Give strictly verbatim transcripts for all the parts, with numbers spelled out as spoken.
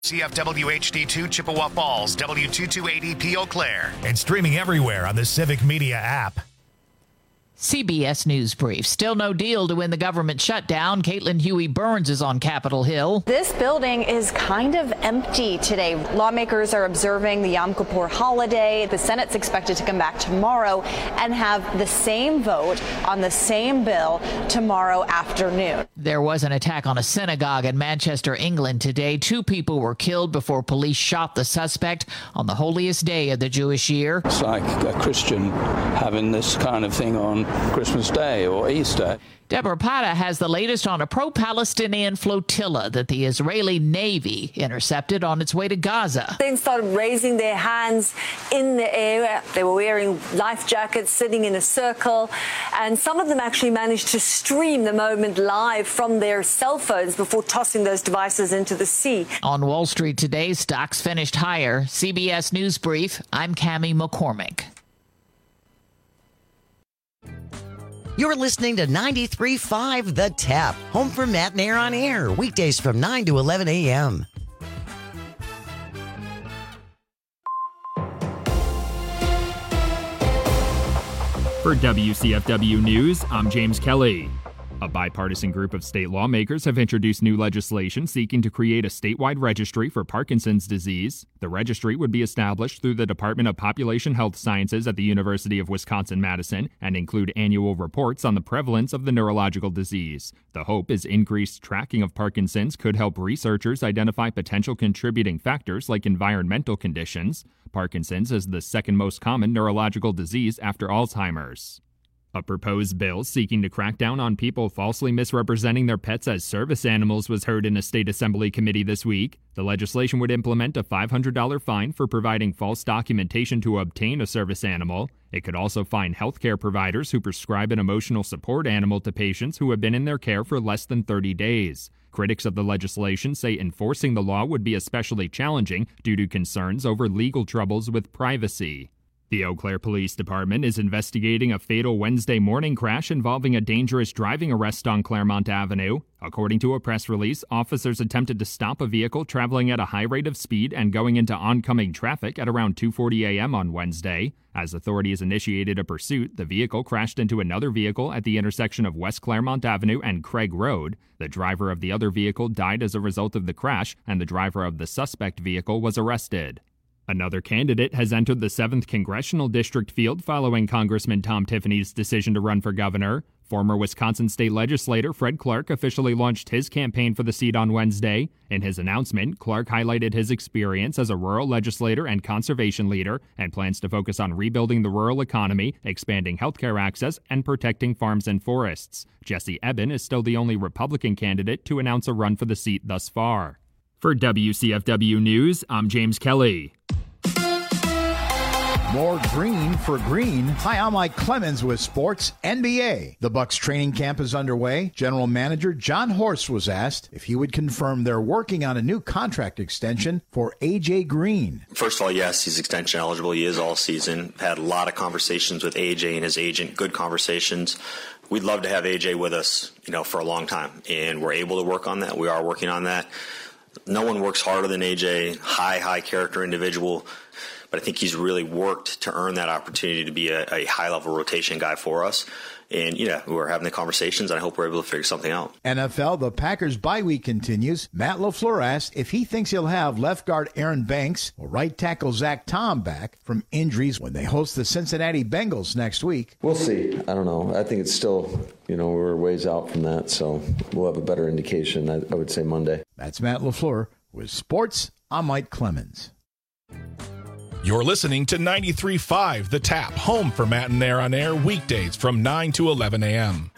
C F W H D two Chippewa Falls, W two two eight E P Eau Claire, and streaming everywhere on the Civic Media app. C B S News Brief. Still no deal to win the government shutdown. Caitlin Huey Burns is on Capitol Hill. This building is kind of empty today. Lawmakers are observing the Yom Kippur holiday. The Senate's expected to come back tomorrow and have the same vote on the same bill tomorrow afternoon. There was an attack on a synagogue in Manchester, England today. Two people were killed before police shot the suspect on the holiest day of the Jewish year. It's like a Christian having this kind of thing on Christmas Day or Easter. Deborah Pata has the latest on a pro-Palestinian flotilla that the Israeli Navy intercepted on its way to Gaza. They started raising their hands in the air. They were wearing life jackets, sitting in a circle, and some of them actually managed to stream the moment live from their cell phones before tossing those devices into the sea. On Wall Street today, stocks finished higher. C B S News Brief, I'm Cammie McCormick. You're listening to ninety-three point five The Tap, home for Matt and Air on Air, weekdays from nine to eleven a.m. For W C F W News, I'm James Kelly. A bipartisan group of state lawmakers have introduced new legislation seeking to create a statewide registry for Parkinson's disease. The registry would be established through the Department of Population Health Sciences at the University of Wisconsin-Madison and include annual reports on the prevalence of the neurological disease. The hope is increased tracking of Parkinson's could help researchers identify potential contributing factors like environmental conditions. Parkinson's is the second most common neurological disease after Alzheimer's. A proposed bill seeking to crack down on people falsely misrepresenting their pets as service animals was heard in a state assembly committee this week. The legislation would implement a five hundred dollars fine for providing false documentation to obtain a service animal. It could also fine healthcare providers who prescribe an emotional support animal to patients who have been in their care for less than thirty days. Critics of the legislation say enforcing the law would be especially challenging due to concerns over legal troubles with privacy. The Eau Claire Police Department is investigating a fatal Wednesday morning crash involving a dangerous driving arrest on Claremont Avenue. According to a press release, officers attempted to stop a vehicle traveling at a high rate of speed and going into oncoming traffic at around two forty a.m. on Wednesday. As authorities initiated a pursuit, the vehicle crashed into another vehicle at the intersection of West Claremont Avenue and Craig Road. The driver of the other vehicle died as a result of the crash, and the driver of the suspect vehicle was arrested. Another candidate has entered the seventh Congressional District field following Congressman Tom Tiffany's decision to run for governor. Former Wisconsin State Legislator Fred Clark officially launched his campaign for the seat on Wednesday. In his announcement, Clark highlighted his experience as a rural legislator and conservation leader and plans to focus on rebuilding the rural economy, expanding healthcare access, and protecting farms and forests. Jesse Eben is still the only Republican candidate to announce a run for the seat thus far. For W C F W News, I'm James Kelly. More green for green. Hi, I'm Mike Clemens with Sports N B A. The Bucks training camp is underway. General Manager John Horst was asked if he would confirm they're working on a new contract extension for A J Green. First of all, yes, he's extension eligible. He is all season. Had a lot of conversations with A J and his agent, good conversations. We'd love to have A J with us, you know, for a long time, and we're able to work on that. We are working on that. No one works harder than A J, high, high character individual. But I think he's really worked to earn that opportunity to be a, a high-level rotation guy for us. And, yeah, we're having the conversations, and I hope we're able to figure something out. N F L, the Packers bye week continues. Matt LaFleur asked if he thinks he'll have left guard Aaron Banks or right tackle Zach Tom back from injuries when they host the Cincinnati Bengals next week. We'll see. I don't know. I think it's still, you know, we're ways out from that, so we'll have a better indication, I, I would say Monday. That's Matt LaFleur with Sports. I'm Mike Clemens. You're listening to ninety-three point five The Tap, home for Matt and Air on Air, weekdays from nine to eleven a.m.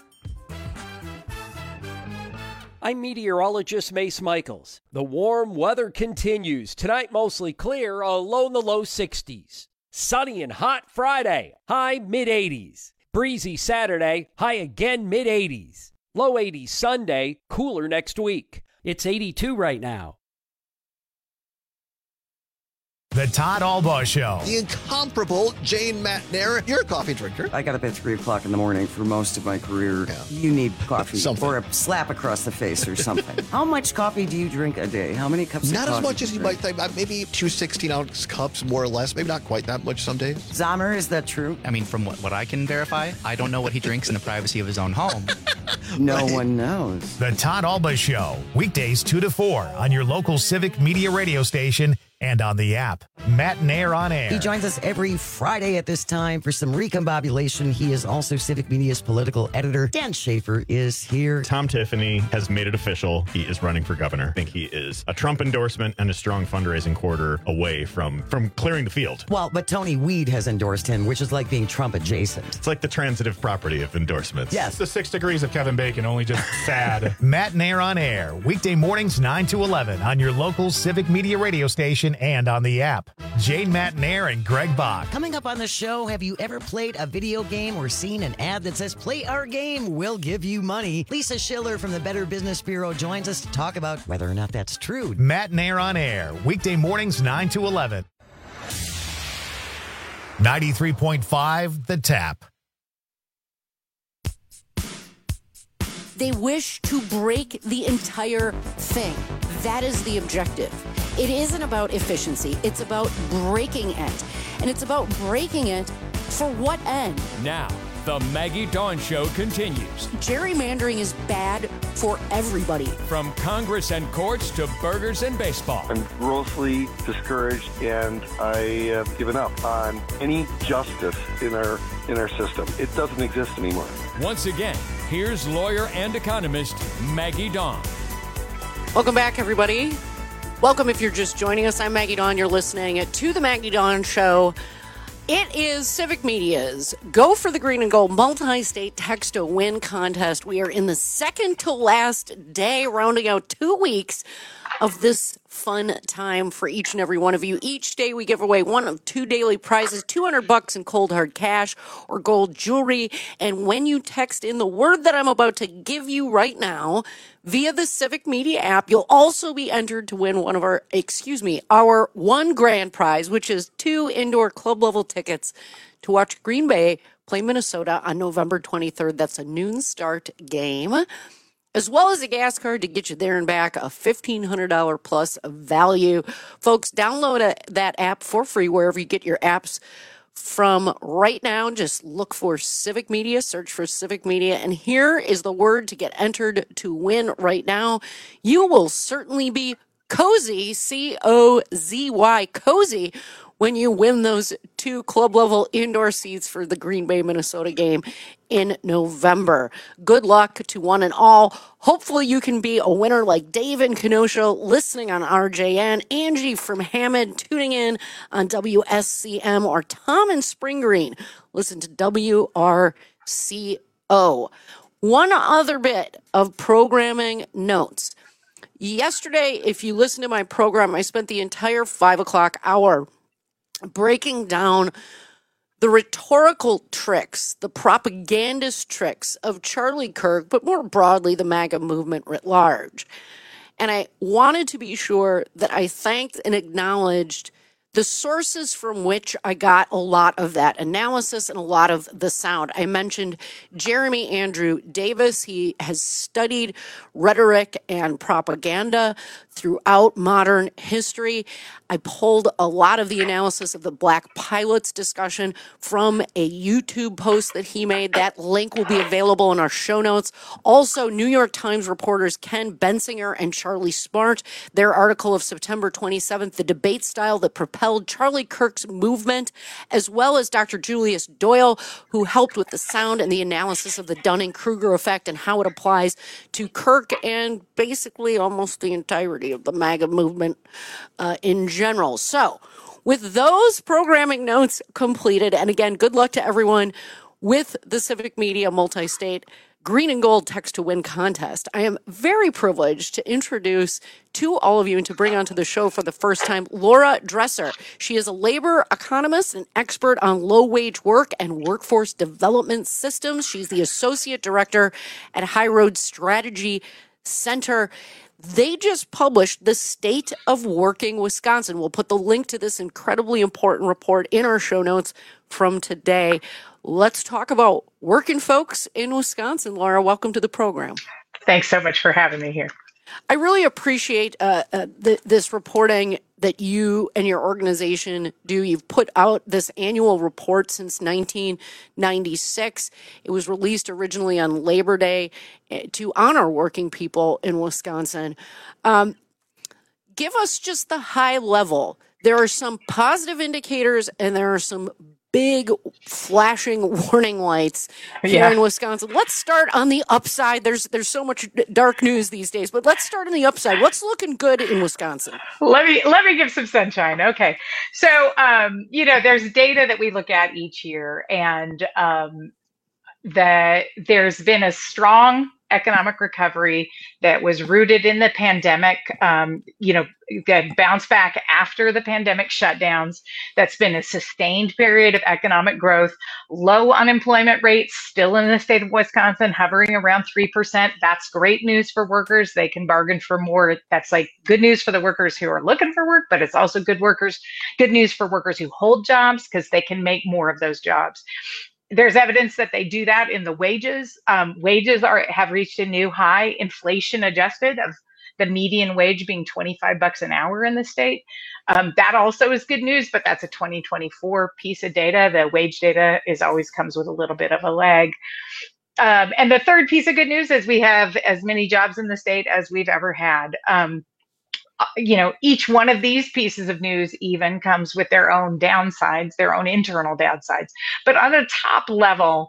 I'm meteorologist Mace Michaels. The warm weather continues. Tonight mostly clear, a low in the low sixties. Sunny and hot Friday, high mid-eighties. Breezy Saturday, high again mid-eighties. Low eighties Sunday, cooler next week. It's eighty-two right now. The Todd Albaugh Show. The incomparable Jane Matnair. You're a coffee drinker. I got up at three o'clock in the morning for most of my career. Yeah. You need coffee something. Or a slap across the face or something. How much coffee do you drink a day? How many cups not of coffee? Not as much as you drink? might think. Maybe two sixteen-ounce cups, more or less. Maybe not quite that much some days. Zahmer, is that true? I mean, from what, what I can verify, I don't know what he drinks in the privacy of his own home. No right. one knows. The Todd Albaugh Show. Weekdays two to four on your local Civic Media radio station and on the app. Matt Nair on air. He joins us every Friday at this time for some recombobulation. He is also Civic Media's political editor. Dan Schaefer is here. Tom Tiffany has made it official. He is running for governor. I think he is a Trump endorsement and a strong fundraising quarter away from, from clearing the field. Well, but Tony Weed has endorsed him, which is like being Trump adjacent. It's like the transitive property of endorsements. Yes. It's the six degrees of Kevin Bacon, only just sad. Matt Nair on air. Weekday mornings nine to eleven on your local Civic Media radio station and on the app. Jane Matt Nair and Greg Bach. Coming up on the show, have you ever played a video game or seen an ad that says, play our game, we'll give you money? Lisa Schiller from the Better Business Bureau joins us to talk about whether or not that's true. Matt Nair on air. Weekday mornings nine to eleven. ninety-three point five The Tap. They wish to break the entire thing. That is the objective. It isn't about efficiency. It's about breaking it. And it's about breaking it for what end? Now, the Maggie Dawn Show continues. Gerrymandering is bad for everybody. From Congress and courts to burgers and baseball. I'm grossly discouraged, and I have given up on any justice in our in our system. It doesn't exist anymore. Once again, here's lawyer and economist Maggie Dawn. Welcome back, everybody. Welcome if you're just joining us. I'm Maggie Dawn. You're listening to the Maggie Dawn Show. It is Civic Media's Go for the Green and Gold multi-state text-to-win contest. We are in the second to last day, rounding out two weeks of this fun time for each and every one of you. Each day we give away one of two daily prizes, two hundred bucks in cold hard cash or gold jewelry. And when you text in the word that I'm about to give you right now via the Civic Media app, you'll also be entered to win one of our, excuse me, our one grand prize, which is two indoor club level tickets to watch Green Bay play Minnesota on November twenty-third. That's a noon start game, as well as a gas card to get you there and back, a fifteen hundred dollars plus of value. Folks, download a, that app for free wherever you get your apps from right now. Just look for Civic Media, search for Civic Media, and here is the word to get entered to win right now. You will certainly be cozy, C O Z Y, cozy, when you win those two club-level indoor seats for the Green Bay, Minnesota game in November. Good luck to one and all. Hopefully you can be a winner like Dave in Kenosha, listening on R J N, Angie from Hammond, tuning in on W S C M, or Tom in Spring Green, listen to W R C O. One other bit of programming notes. Yesterday, if you listen to my program, I spent the entire five o'clock hour breaking down the rhetorical tricks, the propagandist tricks of Charlie Kirk, but more broadly, the MAGA movement writ large. And I wanted to be sure that I thanked and acknowledged the sources from which I got a lot of that analysis and a lot of the sound. I mentioned Jeremy Andrew Davis. He has studied rhetoric and propaganda throughout modern history. I pulled a lot of the analysis of the Black Pilots discussion from a YouTube post that he made. That link will be available in our show notes. Also, New York Times reporters Ken Bensinger and Charlie Smart, their article of September twenty-seventh, The Debate Style That Propelled Charlie Kirk's Movement, as well as Doctor Julius Doyle, who helped with the sound and the analysis of the Dunning-Kruger effect and how it applies to Kirk and basically almost the entirety of the MAGA movement uh, in general. So, with those programming notes completed, and again, good luck to everyone with the Civic Media multi-state Green and Gold Text to Win contest. I am very privileged to introduce to all of you and to bring onto the show for the first time Laura Dresser. She is a labor economist and expert on low-wage work and workforce development systems. She's the associate director at High Road Strategy Center. They just published the State of Working Wisconsin. We'll put the link to this incredibly important report in our show notes from today. Let's talk about working folks in Wisconsin. Laura, welcome to the program. Thanks so much for having me here. I really appreciate uh, uh, th- this reporting that you and your organization do. You've put out this annual report since nineteen ninety-six. It was released originally on Labor Day to honor working people in Wisconsin. Um, give us just the high level. There are some positive indicators and there are some big flashing warning lights here yeah. in Wisconsin. Let's start on the upside. There's there's so much dark news these days, but let's start on the upside. What's looking good in Wisconsin? Let me let me give some sunshine. Okay, so um, you know, there's data that we look at each year, and um, that there's been a strong economic recovery that was rooted in the pandemic, um, you know, that bounced back after the pandemic shutdowns. That's been a sustained period of economic growth, low unemployment rates still in the state of Wisconsin, hovering around three percent. That's great news for workers. They can bargain for more. That's like good news for the workers who are looking for work, but it's also good workers, good news for workers who hold jobs because they can make more of those jobs. There's evidence that they do that in the wages. Um, wages are have reached a new high, inflation adjusted, of the median wage being twenty-five bucks an hour in the state. Um, that also is good news, but that's a twenty twenty-four piece of data. The wage data is always comes with a little bit of a lag. Um, and the third piece of good news is we have as many jobs in the state as we've ever had. Um, you know, each one of these pieces of news even comes with their own downsides, their own internal downsides. But on a top level,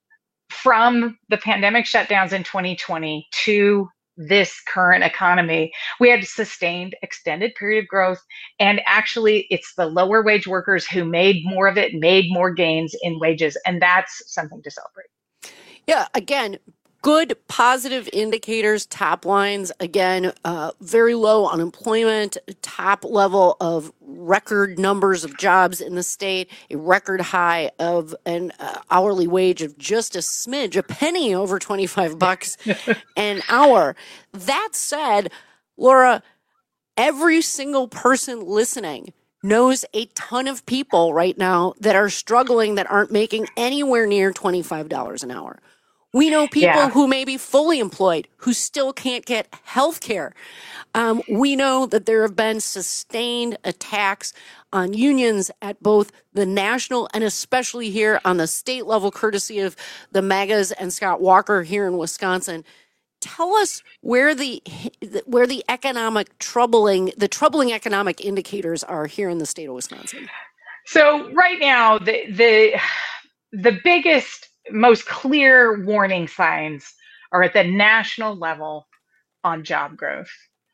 from the pandemic shutdowns in twenty twenty to this current economy, we had sustained extended period of growth. And actually, it's the lower wage workers who made more of it, made more gains in wages. And that's something to celebrate. Yeah, again, good positive indicators, top lines, again, uh, very low unemployment, top level of record numbers of jobs in the state, a record high of an uh, hourly wage of just a smidge, a penny over twenty-five bucks an hour. That said, Laura, every single person listening knows a ton of people right now that are struggling, that aren't making anywhere near twenty-five dollars an hour. We know people yeah. who may be fully employed who still can't get health care. Um, we know that there have been sustained attacks on unions at both the national and especially here on the state level, courtesy of the MAGAs and Scott Walker here in Wisconsin. Tell us where the where the economic troubling the troubling economic indicators are here in the state of Wisconsin. So right now, the the the biggest, most clear warning signs are at the national level on job growth.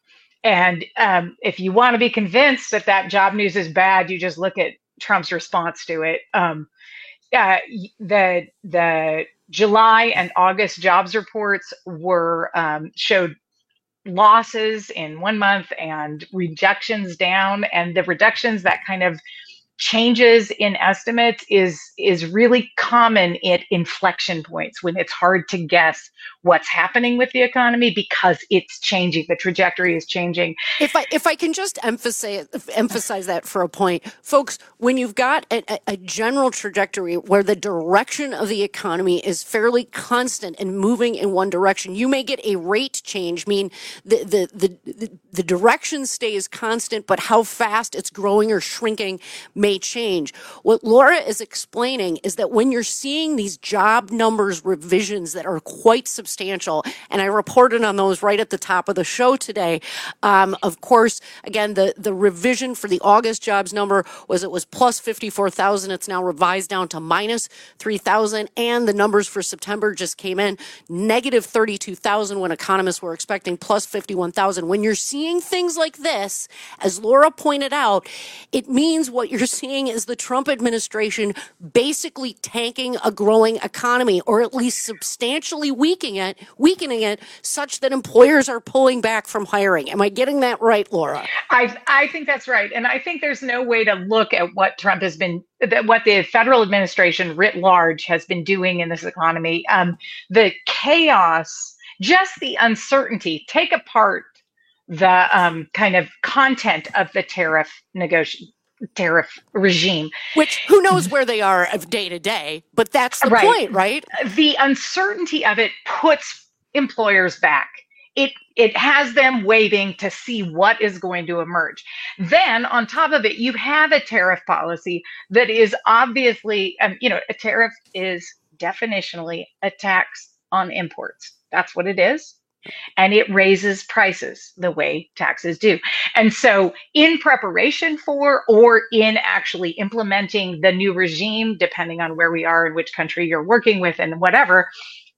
And um, if you want to be convinced that that job news is bad, you just look at Trump's response to it. Um, uh, the the July and August jobs reports were um, showed losses in one month and rejections down, and the reductions, that kind of changes in estimates is is really common at inflection points when it's hard to guess what's happening with the economy because it's changing. The trajectory is changing. If I if I can just emphasize emphasize that for a point, folks, when you've got a, a general trajectory where the direction of the economy is fairly constant and moving in one direction, you may get a rate change, mean the the the the, the direction stays constant, but how fast it's growing or shrinking may change. What Laura is explaining is that when you're seeing these job numbers revisions that are quite substantial, and I reported on those right at the top of the show today, um, of course, again, the, the revision for the August jobs number was it was plus fifty-four thousand. It's now revised down to minus three thousand, and the numbers for September just came in negative thirty-two thousand when economists were expecting plus fifty-one thousand. When you're seeing things like this, as Laura pointed out, it means what you're seeing is the Trump administration basically tanking a growing economy, or at least substantially weakening it, weakening it such that employers are pulling back from hiring. Am I getting that right, Laura? I I think that's right. And I think there's no way to look at what Trump has been, that what the federal administration writ large has been doing in this economy. Um, the chaos, just the uncertainty, take apart the um, kind of content of the tariff negotiation. tariff regime. Which, who knows where they are of day to day, but that's the right. point, right? The uncertainty of it puts employers back. It it has them waiting to see what is going to emerge. Then on top of it, you have a tariff policy that is obviously, um, you know, a tariff is definitionally a tax on imports. That's what it is. And it raises prices the way taxes do. And so in preparation for or in actually implementing the new regime, depending on where we are and which country you're working with and whatever,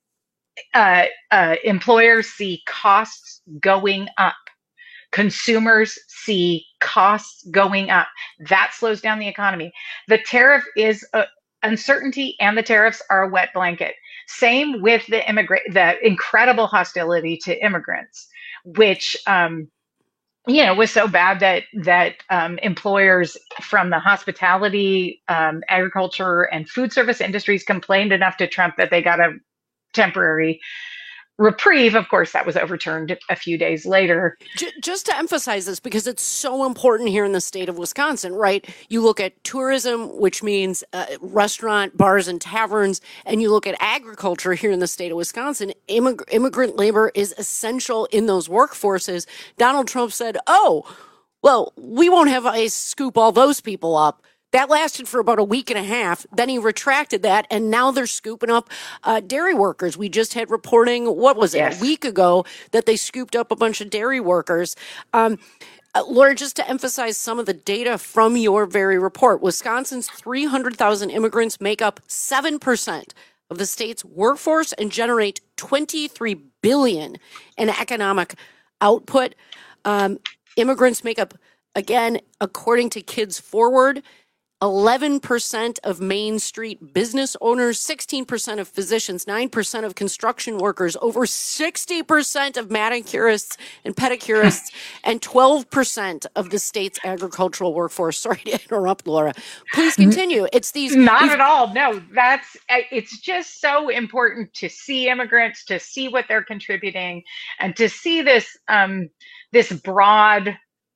uh, uh, employers see costs going up. Consumers see costs going up. That slows down the economy. The tariff is a, uncertainty, and the tariffs are a wet blanket. Same with the immigrant, the incredible hostility to immigrants, which um, you know was so bad that that um, employers from the hospitality, um, agriculture, and food service industries complained enough to Trump that they got a temporary reprieve. Of course, that was overturned a few days later. Just to emphasize this, because it's so important here in the state of Wisconsin, right? You look at tourism, which means uh, restaurant, bars, and taverns, and you look at agriculture here in the state of Wisconsin. Immig- immigrant labor is essential in those workforces. Donald Trump said, oh, well, we won't have ICE scoop all those people up. That lasted for about a week and a half. Then he retracted that, and now they're scooping up uh, dairy workers. We just had reporting, what was it, yes. a week ago, that they scooped up a bunch of dairy workers. Um, uh, Laura, just to emphasize some of the data from your very report, Wisconsin's three hundred thousand immigrants make up seven percent of the state's workforce and generate twenty-three billion dollars in economic output. Um, immigrants make up, again, according to Kids Forward, eleven percent of Main Street business owners, sixteen percent of physicians, nine percent of construction workers, over sixty percent of manicurists and pedicurists, and twelve percent of the state's agricultural workforce. Sorry to interrupt, Laura. Please continue. It's these... Not these- at all. No, that's... It's just so important to see immigrants, to see what they're contributing, and to see this um, this broad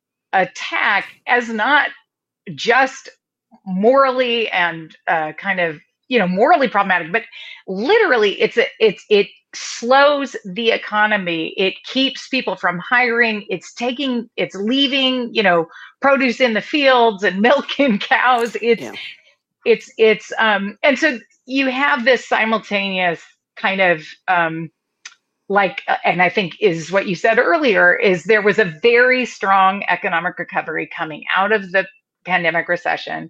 attack as not just morally and uh, kind of, you know, morally problematic, but literally it's a, it's, it slows the economy. It keeps people from hiring. It's taking, it's leaving, you know, produce in the fields and milk in cows. It's, yeah. it's, it's, um, and so you have this simultaneous kind of, um, like, uh, and I think is what you said earlier, is there was a very strong economic recovery coming out of the pandemic recession.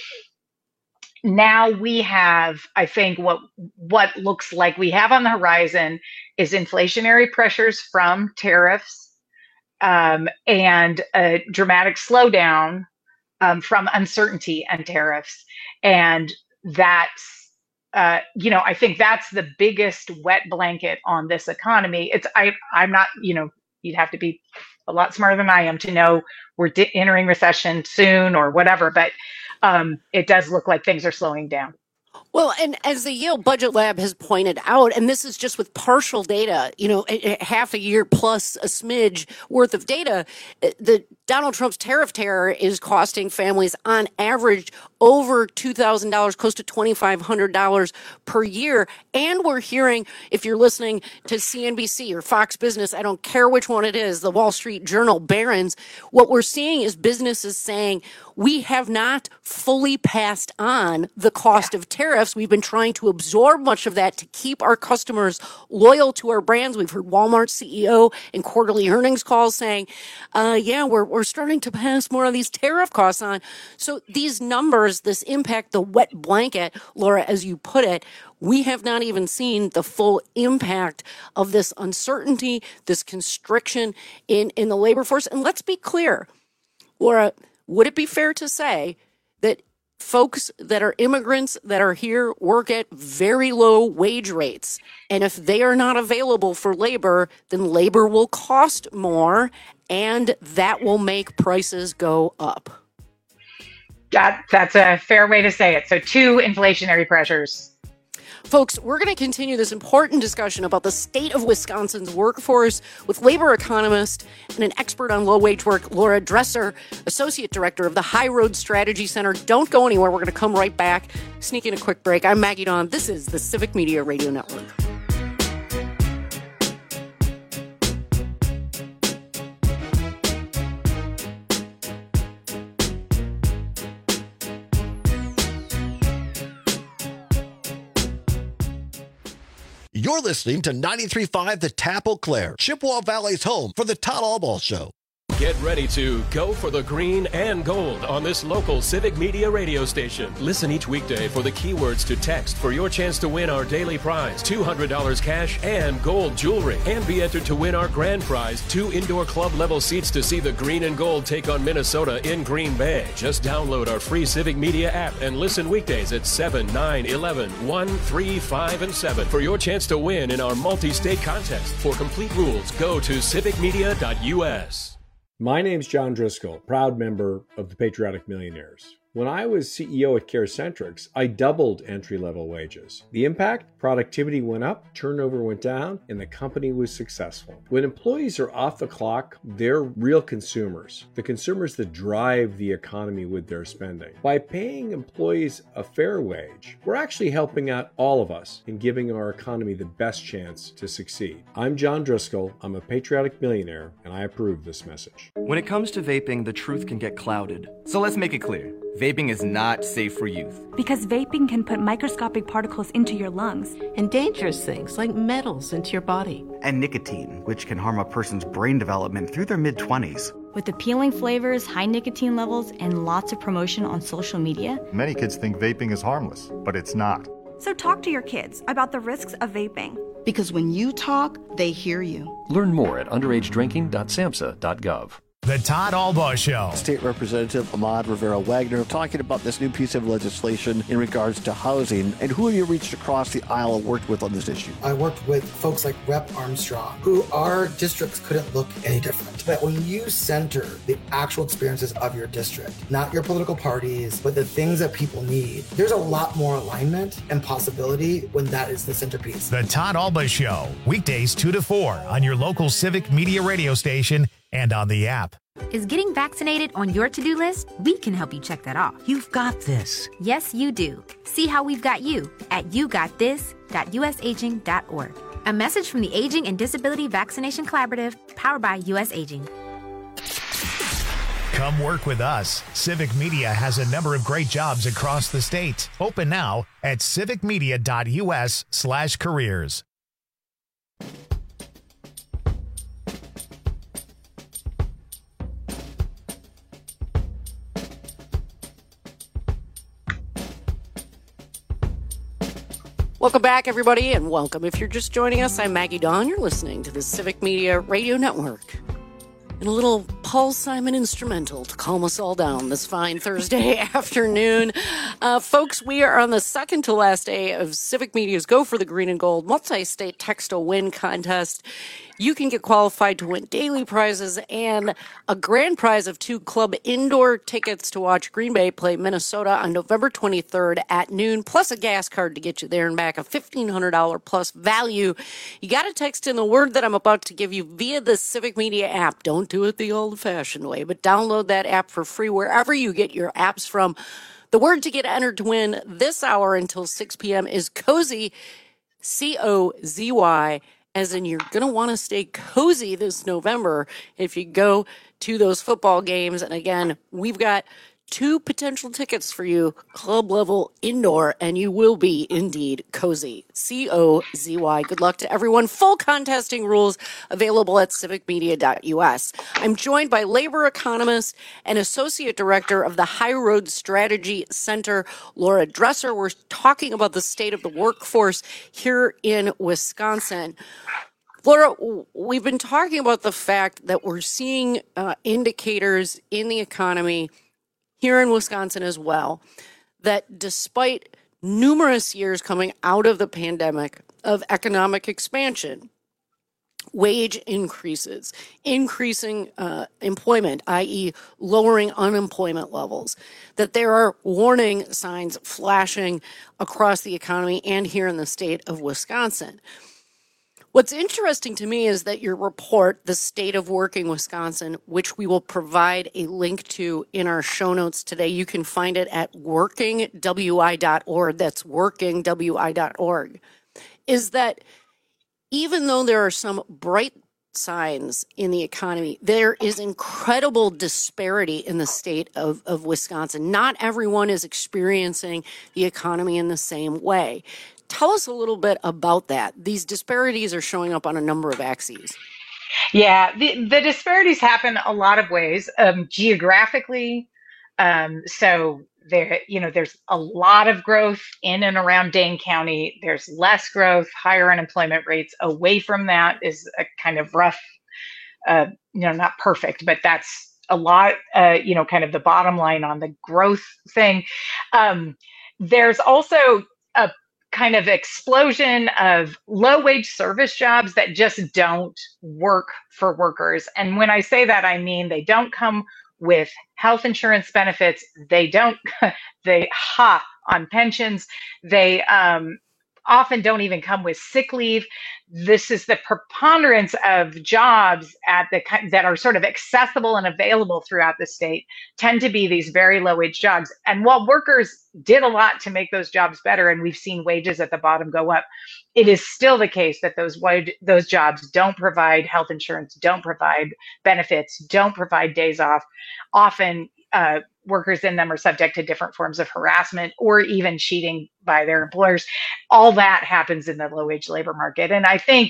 Now we have, I think, what what looks like we have on the horizon is inflationary pressures from tariffs um, and a dramatic slowdown um, from uncertainty and tariffs. And that's, uh, you know, I think that's the biggest wet blanket on this economy. It's I I'm not, you know, you'd have to be a lot smarter than I am to know we're di- entering recession soon or whatever, but um, it does look like things are slowing down. Well, and as the Yale Budget Lab has pointed out, and this is just with partial data, you know, a, a half a year plus a smidge worth of data, the Donald Trump's tariff terror is costing families on average over two thousand dollars, close to twenty-five hundred dollars per year. And we're hearing, if you're listening to C N B C or Fox Business, I don't care which one it is, the Wall Street Journal, Barron's, what we're seeing is businesses saying, we have not fully passed on the cost yeah. of tariffs. We've been trying to absorb much of that to keep our customers loyal to our brands. We've heard Walmart's C E O in quarterly earnings calls saying, uh, yeah, we're, we're starting to pass more of these tariff costs on. So these numbers, this impact, the wet blanket, Laura, as you put it, we have not even seen the full impact of this uncertainty, this constriction in, in the labor force. And let's be clear, Laura, would it be fair to say that folks that are immigrants that are here work at very low wage rates? And if they are not available for labor, then labor will cost more, and that will make prices go up. That, that's a fair way to say it. So two inflationary pressures. Folks, we're going to continue this important discussion about the state of Wisconsin's workforce with labor economist and an expert on low-wage work, Laura Dresser, Associate Director of the High Road Strategy Center. Don't go anywhere. We're going to come right back. Sneak in a quick break. I'm Maggie Dawn. This is the Civic Media Radio Network. You're listening to ninety-three point five The Tap Eau Claire, Chippewa Valley's home for the Todd Albaugh Show. Get ready to go for the green and gold on this local Civic Media radio station. Listen each weekday for the keywords to text for your chance to win our daily prize, two hundred dollars cash and gold jewelry. And be entered to win our grand prize, two indoor club level seats to see the green and gold take on Minnesota in Green Bay. Just download our free Civic Media app and listen weekdays at seven, nine, eleven, one, three, five, and seven for your chance to win in our multi-state contest. For complete rules, go to civic media dot U S. My name's John Driscoll, proud member of the Patriotic Millionaires. When I was C E O at CareCentrix, I doubled entry-level wages. The impact? Productivity went up, turnover went down, and the company was successful. When employees are off the clock, they're real consumers, the consumers that drive the economy with their spending. By paying employees a fair wage, we're actually helping out all of us in giving our economy the best chance to succeed. I'm John Driscoll, I'm a patriotic millionaire, and I approve this message. When it comes to vaping, the truth can get clouded. So let's make it clear. Vaping is not safe for youth. Because vaping can put microscopic particles into your lungs. And dangerous things like metals into your body. And nicotine, which can harm a person's brain development through their mid-twenties. With appealing flavors, high nicotine levels, and lots of promotion on social media. Many kids think vaping is harmless, but it's not. So talk to your kids about the risks of vaping. Because when you talk, they hear you. Learn more at underage drinking dot samhsa dot gov. The Todd Albaugh Show. State Representative Ahmad Rivera Wagner talking about this new piece of legislation in regards to housing. And who have you reached across the aisle and worked with on this issue? I worked with folks like Representative Armstrong, who our districts couldn't look any different. But when you center the actual experiences of your district, not your political parties, but the things that people need, there's a lot more alignment and possibility when that is the centerpiece. The Todd Albaugh Show, weekdays two to four on your local Civic Media radio station and on the app. Is getting vaccinated on your to-do list? We can help you check that off. You've got this. Yes, you do. See how we've got you at you got this dot u s aging dot org. A message from the Aging and Disability Vaccination Collaborative, powered by U S Aging. Come work with us. Civic Media has a number of great jobs across the state. Open now at civic media dot u s slash careers. Welcome back, everybody, and welcome. If you're just joining us, I'm Maggie Dawn. You're listening to the Civic Media Radio Network. And a little Paul Simon instrumental to calm us all down this fine Thursday afternoon. Uh, folks, we are on the second to last day of Civic Media's Go for the Green and Gold multi-state text-to-win contest. You can get qualified to win daily prizes and a grand prize of two club indoor tickets to watch Green Bay play Minnesota on November twenty-third at noon, plus a gas card to get you there and back, a fifteen hundred dollars plus value. You got to text in the word that I'm about to give you via the Civic Media app. Don't do it the old-fashioned way, but download that app for free wherever you get your apps from. The word to get entered to win this hour until six p.m. is COZY, C O Z Y, as in you're going to want to stay cozy this November if you go to those football games. And again, we've got two potential tickets for you, club level indoor, and you will be indeed cozy. C O Z Y. Good luck to everyone. Full contesting rules available at civic media dot u s. I'm joined by labor economist and associate director of the High Road Strategy Center, Laura Dresser. We're talking about the state of the workforce here in Wisconsin. Laura, we've been talking about the fact that we're seeing uh, indicators in the economy here in Wisconsin as well, that despite numerous years coming out of the pandemic of economic expansion, wage increases, increasing uh, employment, that is lowering unemployment levels, that there are warning signs flashing across the economy and here in the state of Wisconsin. What's interesting to me is that your report, The State of Working Wisconsin, which we will provide a link to in our show notes today, you can find it at working w i dot org. That's working w i dot org. Is that even though there are some bright signs in the economy, there is incredible disparity in the state of, of Wisconsin. Not everyone is experiencing the economy in the same way. Tell us a little bit about that. These disparities are showing up on a number of axes. Yeah, the, the disparities happen a lot of ways. Um, geographically, um, so there, you know, there's a lot of growth in and around Dane County. There's less growth, higher unemployment rates. Away from that is a kind of rough, uh, you know, not perfect, but that's a lot, uh, you know, kind of the bottom line on the growth thing. Um, there's also a kind of explosion of low wage service jobs that just don't work for workers. And when I say that, I mean they don't come with health insurance benefits. They don't, they ha on pensions. They um, often don't even come with sick leave. This is the preponderance of jobs at the that are sort of accessible and available throughout the state tend to be these very low wage jobs. And while workers did a lot to make those jobs better, and we've seen wages at the bottom go up, it is still the case that those wage, those jobs don't provide health insurance, don't provide benefits, don't provide days off. Often uh, workers in them are subject to different forms of harassment or even cheating by their employers. All that happens in the low wage labor market. And I think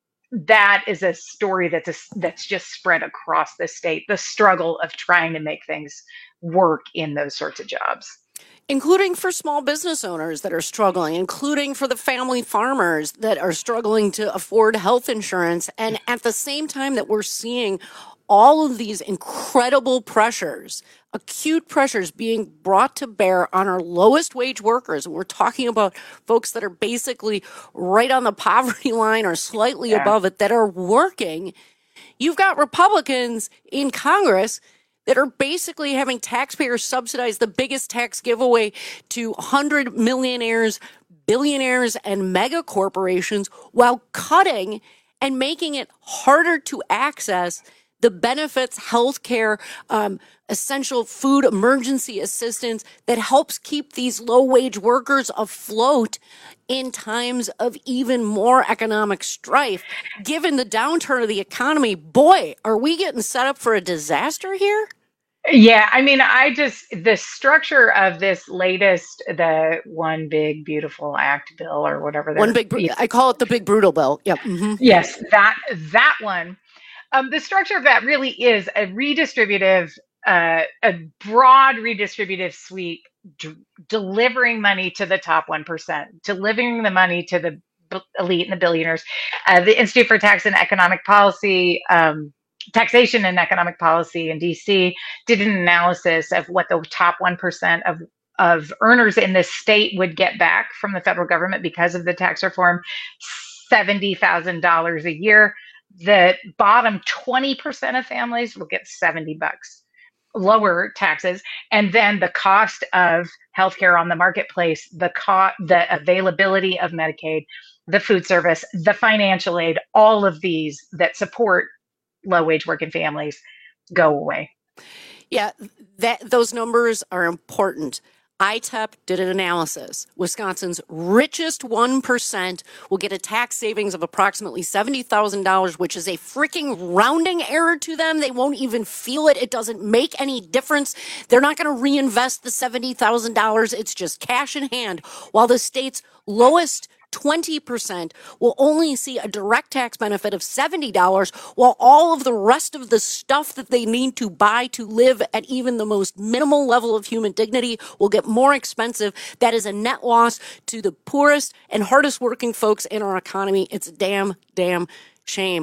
that is a story that's, a, that's just spread across the state, the struggle of trying to make things work in those sorts of jobs. Including for small business owners that are struggling, including for the family farmers that are struggling to afford health insurance. And at the same time that we're seeing all of these incredible pressures, acute pressures being brought to bear on our lowest wage workers. And we're talking about folks that are basically right on the poverty line or slightly yeah. above it that are working. You've got Republicans in Congress that are basically having taxpayers subsidize the biggest tax giveaway to one hundred millionaires, billionaires, and mega corporations while cutting and making it harder to access the benefits, healthcare, um, essential food, emergency assistance that helps keep these low-wage workers afloat in times of even more economic strife. Given the downturn of the economy, boy, are we getting set up for a disaster here? Yeah, I mean, I just, the structure of this latest, the One Big Beautiful Act bill or whatever. One big, br- I call it the Big Brutal Bill. Yep. Mm-hmm. Yes, that that one. Um, the structure of that really is a redistributive, uh, a broad redistributive sweep, d- delivering money to the top one percent, delivering the money to the b- elite and the billionaires. Uh, the Institute for Tax and Economic Policy, um, Taxation and Economic Policy in D C did an analysis of what the top one percent of of earners in this state would get back from the federal government because of the tax reform, seventy thousand dollars a year. The bottom twenty percent of families will get seventy bucks, lower taxes. And then the cost of healthcare on the marketplace, the co- the availability of Medicaid, the food service, the financial aid, all of these that support low wage working families go away. Yeah, that those numbers are important. I T E P did an analysis. Wisconsin's richest one percent will get a tax savings of approximately seventy thousand dollars, which is a freaking rounding error to them. They won't even feel it. It doesn't make any difference. They're not going to reinvest the seventy thousand dollars. It's just cash in hand. While the state's lowest twenty percent will only see a direct tax benefit of seventy dollars, while all of the rest of the stuff that they need to buy to live at even the most minimal level of human dignity will get more expensive. That is a net loss to the poorest and hardest working folks in our economy. It's a damn, damn shame.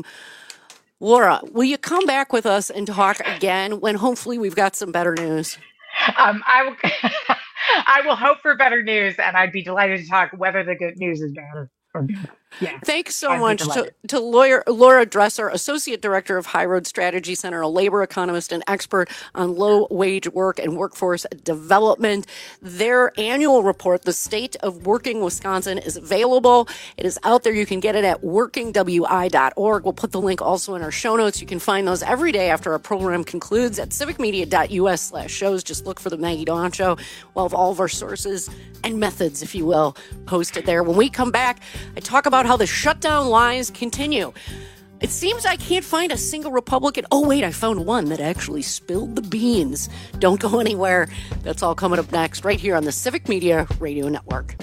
Laura, will you come back with us and talk again when hopefully we've got some better news? Um, I will. I will hope for better news, and I'd be delighted to talk whether the good news is better. Yeah. Thanks so I'd be much to, delighted. to lawyer Laura Dresser, Associate Director of High Road Strategy Center, a labor economist and expert on low-wage work and workforce development. Their annual report, The State of Working Wisconsin, is available. It is out there. You can get it at working w i dot org. We'll put the link also in our show notes. You can find those every day after our program concludes at civicmedia.us slash shows. Just look for the Maggie Dawn Show. We'll have all of our sources and methods, if you will, posted there. When we come back, I talk about how the shutdown lies continue. It seems I can't find a single Republican. Oh, wait, I found one that actually spilled the beans. Don't go anywhere. That's all coming up next, right here on the Civic Media Radio Network.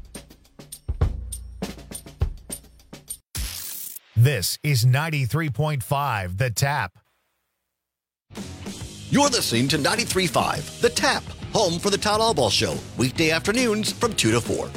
This is ninety-three point five The Tap. You're listening to ninety-three point five The Tap, home for the Todd Albaugh Show, weekday afternoons from two to four.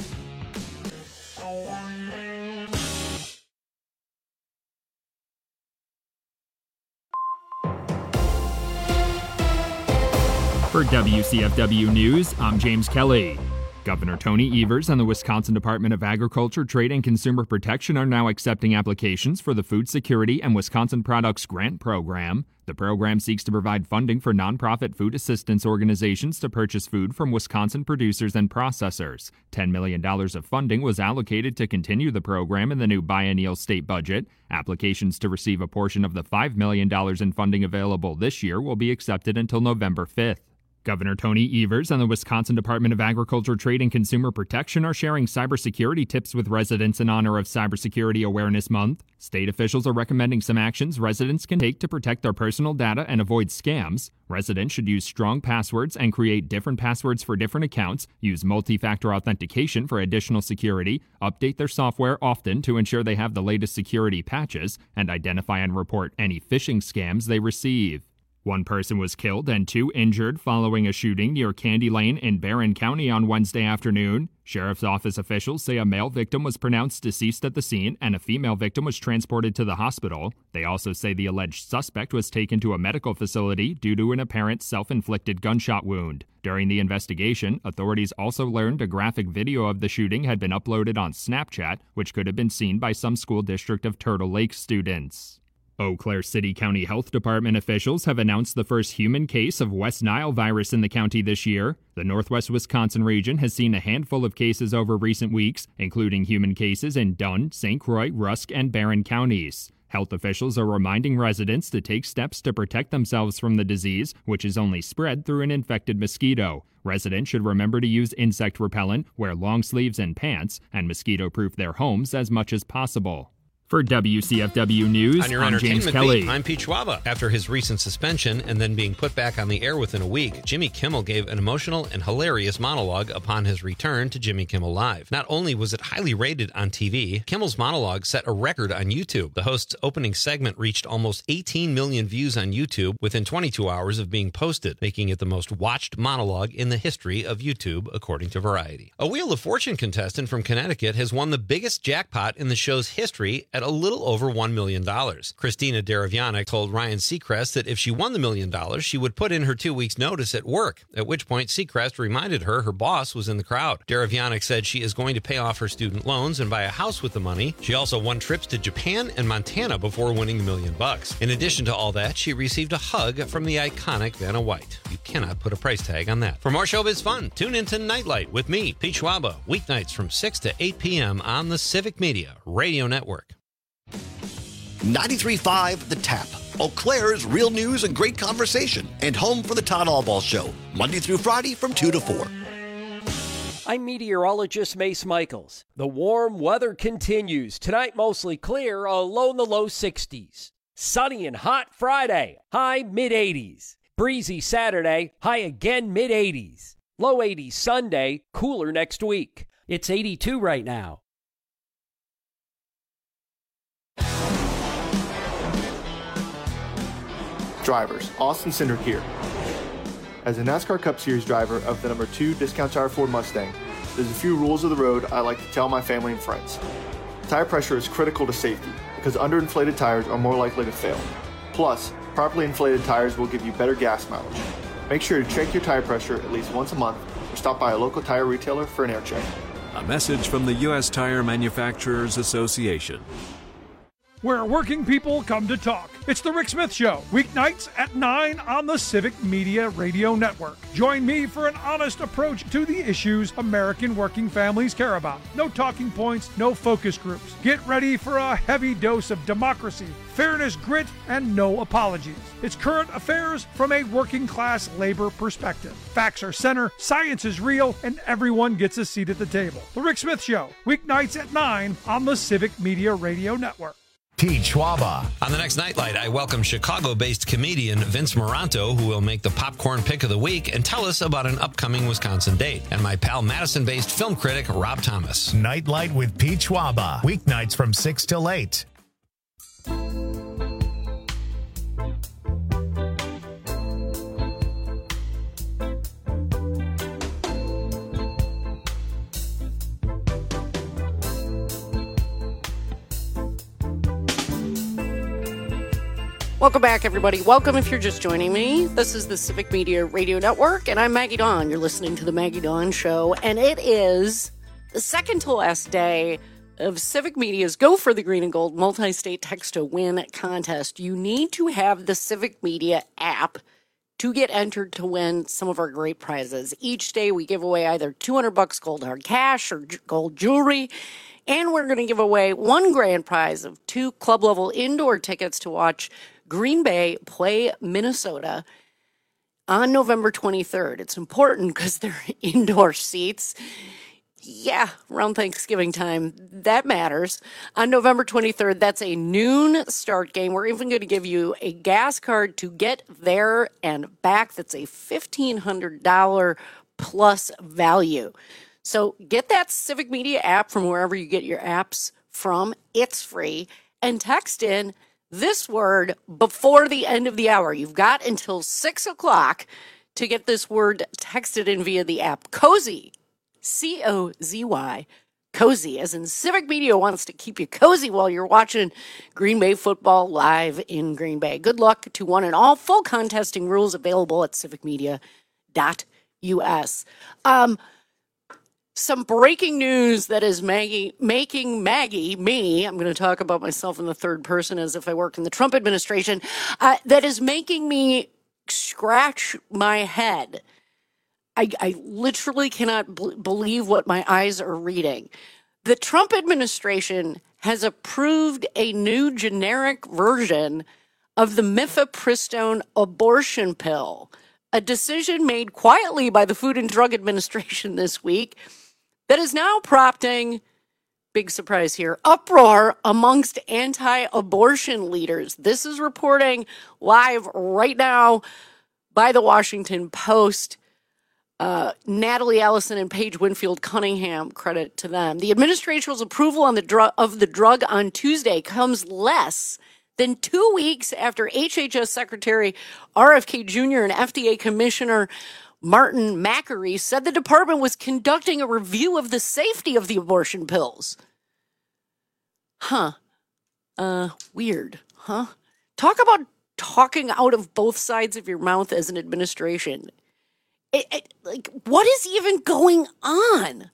For W C F W News, I'm James Kelly. Governor Tony Evers and the Wisconsin Department of Agriculture, Trade, and Consumer Protection are now accepting applications for the Food Security and Wisconsin Products Grant Program. The program seeks to provide funding for nonprofit food assistance organizations to purchase food from Wisconsin producers and processors. ten million dollars of funding was allocated to continue the program in the new biennial state budget. Applications to receive a portion of the five million dollars in funding available this year will be accepted until November fifth. Governor Tony Evers and the Wisconsin Department of Agriculture, Trade, and Consumer Protection are sharing cybersecurity tips with residents in honor of Cybersecurity Awareness Month. State officials are recommending some actions residents can take to protect their personal data and avoid scams. Residents should use strong passwords and create different passwords for different accounts, use multi-factor authentication for additional security, update their software often to ensure they have the latest security patches, and identify and report any phishing scams they receive. One person was killed and two injured following a shooting near Candy Lane in Barron County on Wednesday afternoon. Sheriff's Office officials say a male victim was pronounced deceased at the scene and a female victim was transported to the hospital. They also say the alleged suspect was taken to a medical facility due to an apparent self-inflicted gunshot wound. During the investigation, authorities also learned a graphic video of the shooting had been uploaded on Snapchat, which could have been seen by some school district of Turtle Lake students. Eau Claire City County Health Department officials have announced the first human case of West Nile virus in the county this year. The Northwest Wisconsin region has seen a handful of cases over recent weeks, including human cases in Dunn, Saint Croix, Rusk, and Barron counties. Health officials are reminding residents to take steps to protect themselves from the disease, which is only spread through an infected mosquito. Residents should remember to use insect repellent, wear long sleeves and pants, and mosquito-proof their homes as much as possible. For W C F W News, on your I'm James entertainment Kelly. beat, I'm Pete Schwaba. After his recent suspension and then being put back on the air within a week, Jimmy Kimmel gave an emotional and hilarious monologue upon his return to Jimmy Kimmel Live. Not only was it highly rated on T V, Kimmel's monologue set a record on YouTube. The host's opening segment reached almost eighteen million views on YouTube within twenty-two hours of being posted, making it the most watched monologue in the history of YouTube, according to Variety. A Wheel of Fortune contestant from Connecticut has won the biggest jackpot in the show's history at a little over one million dollars. Christina Daravianic told Ryan Seacrest that if she won the million dollars, she would put in her two weeks' notice at work, at which point Seacrest reminded her her boss was in the crowd. Daravianic said she is going to pay off her student loans and buy a house with the money. She also won trips to Japan and Montana before winning the million bucks. In addition to all that, she received a hug from the iconic Vanna White. You cannot put a price tag on that. For more showbiz fun, tune into Nightlight with me, Pete Schwaba, weeknights from six to eight p.m. on the Civic Media Radio Network. ninety-three point five The Tap, Eau Claire's real news and great conversation, and home for the Todd Albaugh Show, Monday through Friday from two to four. I'm meteorologist Mace Michaels. The warm weather continues. Tonight, mostly clear, a low in the low sixties. Sunny and hot Friday, high mid-eighties. Breezy Saturday, high again mid-eighties. Low eighties Sunday, cooler next week. It's eighty-two right now. Drivers, Austin Cindric here. As a NASCAR Cup Series driver of the number two Discount Tire Ford Mustang, there's a few rules of the road I like to tell my family and friends. Tire pressure is critical to safety because underinflated tires are more likely to fail. Plus, properly inflated tires will give you better gas mileage. Make sure to check your tire pressure at least once a month or stop by a local tire retailer for an air check. A message from the U S Tire Manufacturers Association. Where working people come to talk. It's the Rick Smith Show, weeknights at nine on the Civic Media Radio Network. Join me for an honest approach to the issues American working families care about. No talking points, no focus groups. Get ready for a heavy dose of democracy, fairness, grit, and no apologies. It's current affairs from a working class labor perspective. Facts are center, science is real, and everyone gets a seat at the table. The Rick Smith Show, weeknights at nine on the Civic Media Radio Network. Pete Schwaba. On the next Nightlight, I welcome Chicago-based comedian Vince Moranto, who will make the popcorn pick of the week and tell us about an upcoming Wisconsin date. And my pal Madison-based film critic Rob Thomas. Nightlight with Pete Schwaba. Weeknights from six till eight. Welcome back, everybody. Welcome if you're just joining me. This is the Civic Media Radio Network, and I'm Maggie Dawn. You're listening to The Maggie Dawn Show, and it is the second to last day of Civic Media's Go for the Green and Gold multi-state text-to-win contest. You need to have the Civic Media app to get entered to win some of our great prizes. Each day we give away either two hundred bucks gold hard cash or gold jewelry, and we're going to give away one grand prize of two club-level indoor tickets to watch Green Bay play Minnesota on November twenty-third. It's important because they're indoor seats. Yeah, around Thanksgiving time, that matters. On November twenty-third, that's a noon start game. We're even going to give you a gas card to get there and back. That's a fifteen hundred dollars plus value. So get that Civic Media app from wherever you get your apps from. It's free. And text in this word before the end of the hour. You've got until six o'clock to get this word texted in via the app. Cozy, C O Z Y, cozy, as in Civic Media wants to keep you cozy while you're watching Green Bay football live in Green Bay. Good luck to one and all. Full contesting rules available at civic media dot U S. Um, Some breaking news that is Maggie, making Maggie, me, I'm going to talk about myself in the third person as if I work in the Trump administration, uh, that is making me scratch my head. I, I literally cannot b- believe what my eyes are reading. The Trump administration has approved a new generic version of the mifepristone abortion pill, a decision made quietly by the Food and Drug Administration this week that is now prompting, big surprise here, uproar amongst anti-abortion leaders. This is reporting live right now by the Washington Post. Uh, Natalie Allison and Paige Winfield Cunningham, credit to them. The administration's approval on the dru- of the drug on Tuesday comes less than two weeks after H H S Secretary R F K Junior and F D A Commissioner Martin Macri said the department was conducting a review of the safety of the abortion pills. Huh. Uh, weird, huh? Talk about talking out of both sides of your mouth as an administration. It, it, like, what is even going on?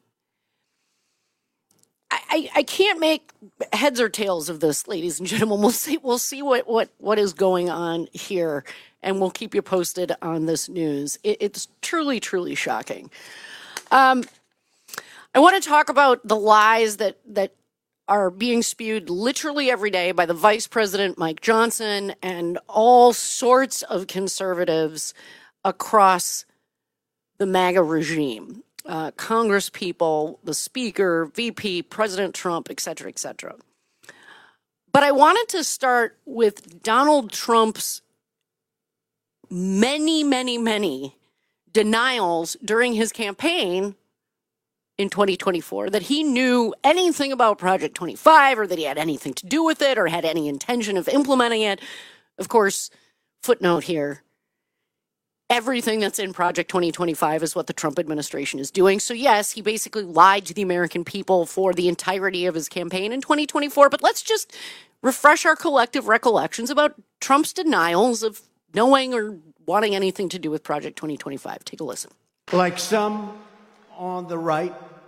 I, I, I can't make heads or tails of this, ladies and gentlemen. We'll see. We'll see what, what, what is going on here, and we'll keep you posted on this news. It, it's truly, truly shocking. Um, I want to talk about the lies that that are being spewed literally every day by the Vice President Mike Johnson and all sorts of conservatives across the MAGA regime, uh, Congress people, the Speaker, V P, President Trump, et cetera, et cetera. But I wanted to start with Donald Trump's many, many, many denials during his campaign in twenty twenty-four that he knew anything about Project twenty-five or that he had anything to do with it or had any intention of implementing it. Of course, footnote here, everything that's in Project twenty twenty-five is what the Trump administration is doing. So yes, he basically lied to the American people for the entirety of his campaign in twenty twenty-four. But let's just refresh our collective recollections about Trump's denials of knowing or wanting anything to do with Project twenty twenty-five. Take a listen. Like some on the right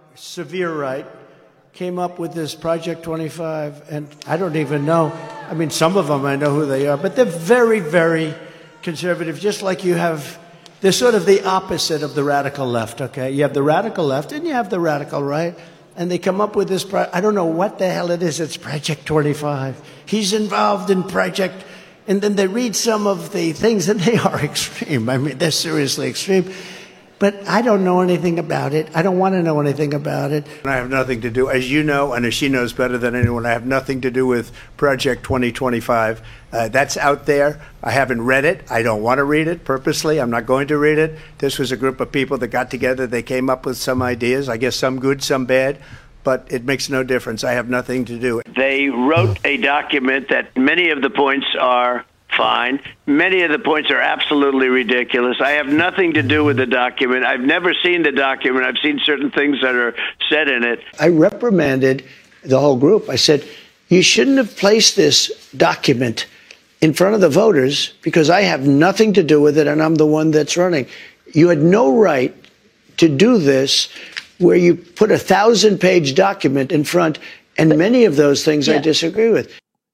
severe right, came up with this Project twenty-five, and I don't even know. I mean, some of them I know who they are, but they're very, very conservative, just like you have. They're sort of the opposite of the radical left, okay? You have the radical left and you have the radical right, and they come up with this, pro- I don't know what the hell it is, it's Project twenty-five. He's involved in Project, and then they read some of the things, and they are extreme. I mean, they're seriously extreme. But I don't know anything about it. I don't want to know anything about it. I have nothing to do, as you know, and as she knows better than anyone, I have nothing to do with Project twenty twenty-five. Uh, that's out there. I haven't read it. I don't want to read it purposely. I'm not going to read it. This was a group of people that got together. They came up with some ideas, I guess some good, some bad, but it makes no difference. I have nothing to do. They wrote a document that many of the points are fine. Many of the points are absolutely ridiculous. I have nothing to do with the document. I've never seen the document. I've seen certain things that are said in it. I reprimanded the whole group. I said, you shouldn't have placed this document in front of the voters because I have nothing to do with it and I'm the one that's running. You had no right to do this where you put a thousand-page document in front, and many of those things yeah. I disagree with.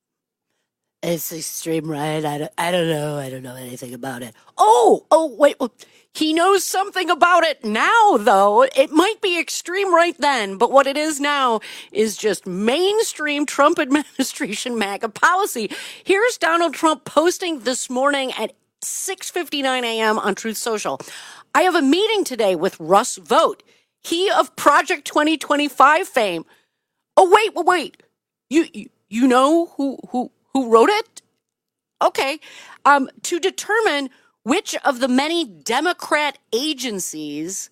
It's extreme right. I don't, I don't know. I don't know anything about it. Oh, oh, wait. He knows something about it now, though. It might be extreme right then, but what it is now is just mainstream Trump administration MAGA policy. Here's Donald Trump posting this morning at six fifty-nine a.m. on Truth Social. I have a meeting today with Russ Vought, he of Project twenty twenty-five fame. Oh, wait, wait, wait. You, you, you know who, who, who wrote it? Okay. Um, to determine which of the many Democrat agencies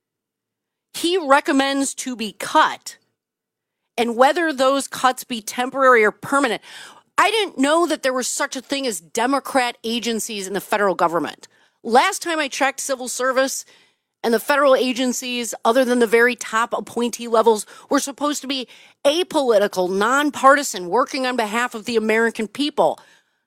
he recommends to be cut and whether those cuts be temporary or permanent. I didn't know that there was such a thing as Democrat agencies in the federal government. Last time I checked civil service and the federal agencies, other than the very top appointee levels, were supposed to be apolitical, nonpartisan, working on behalf of the American people.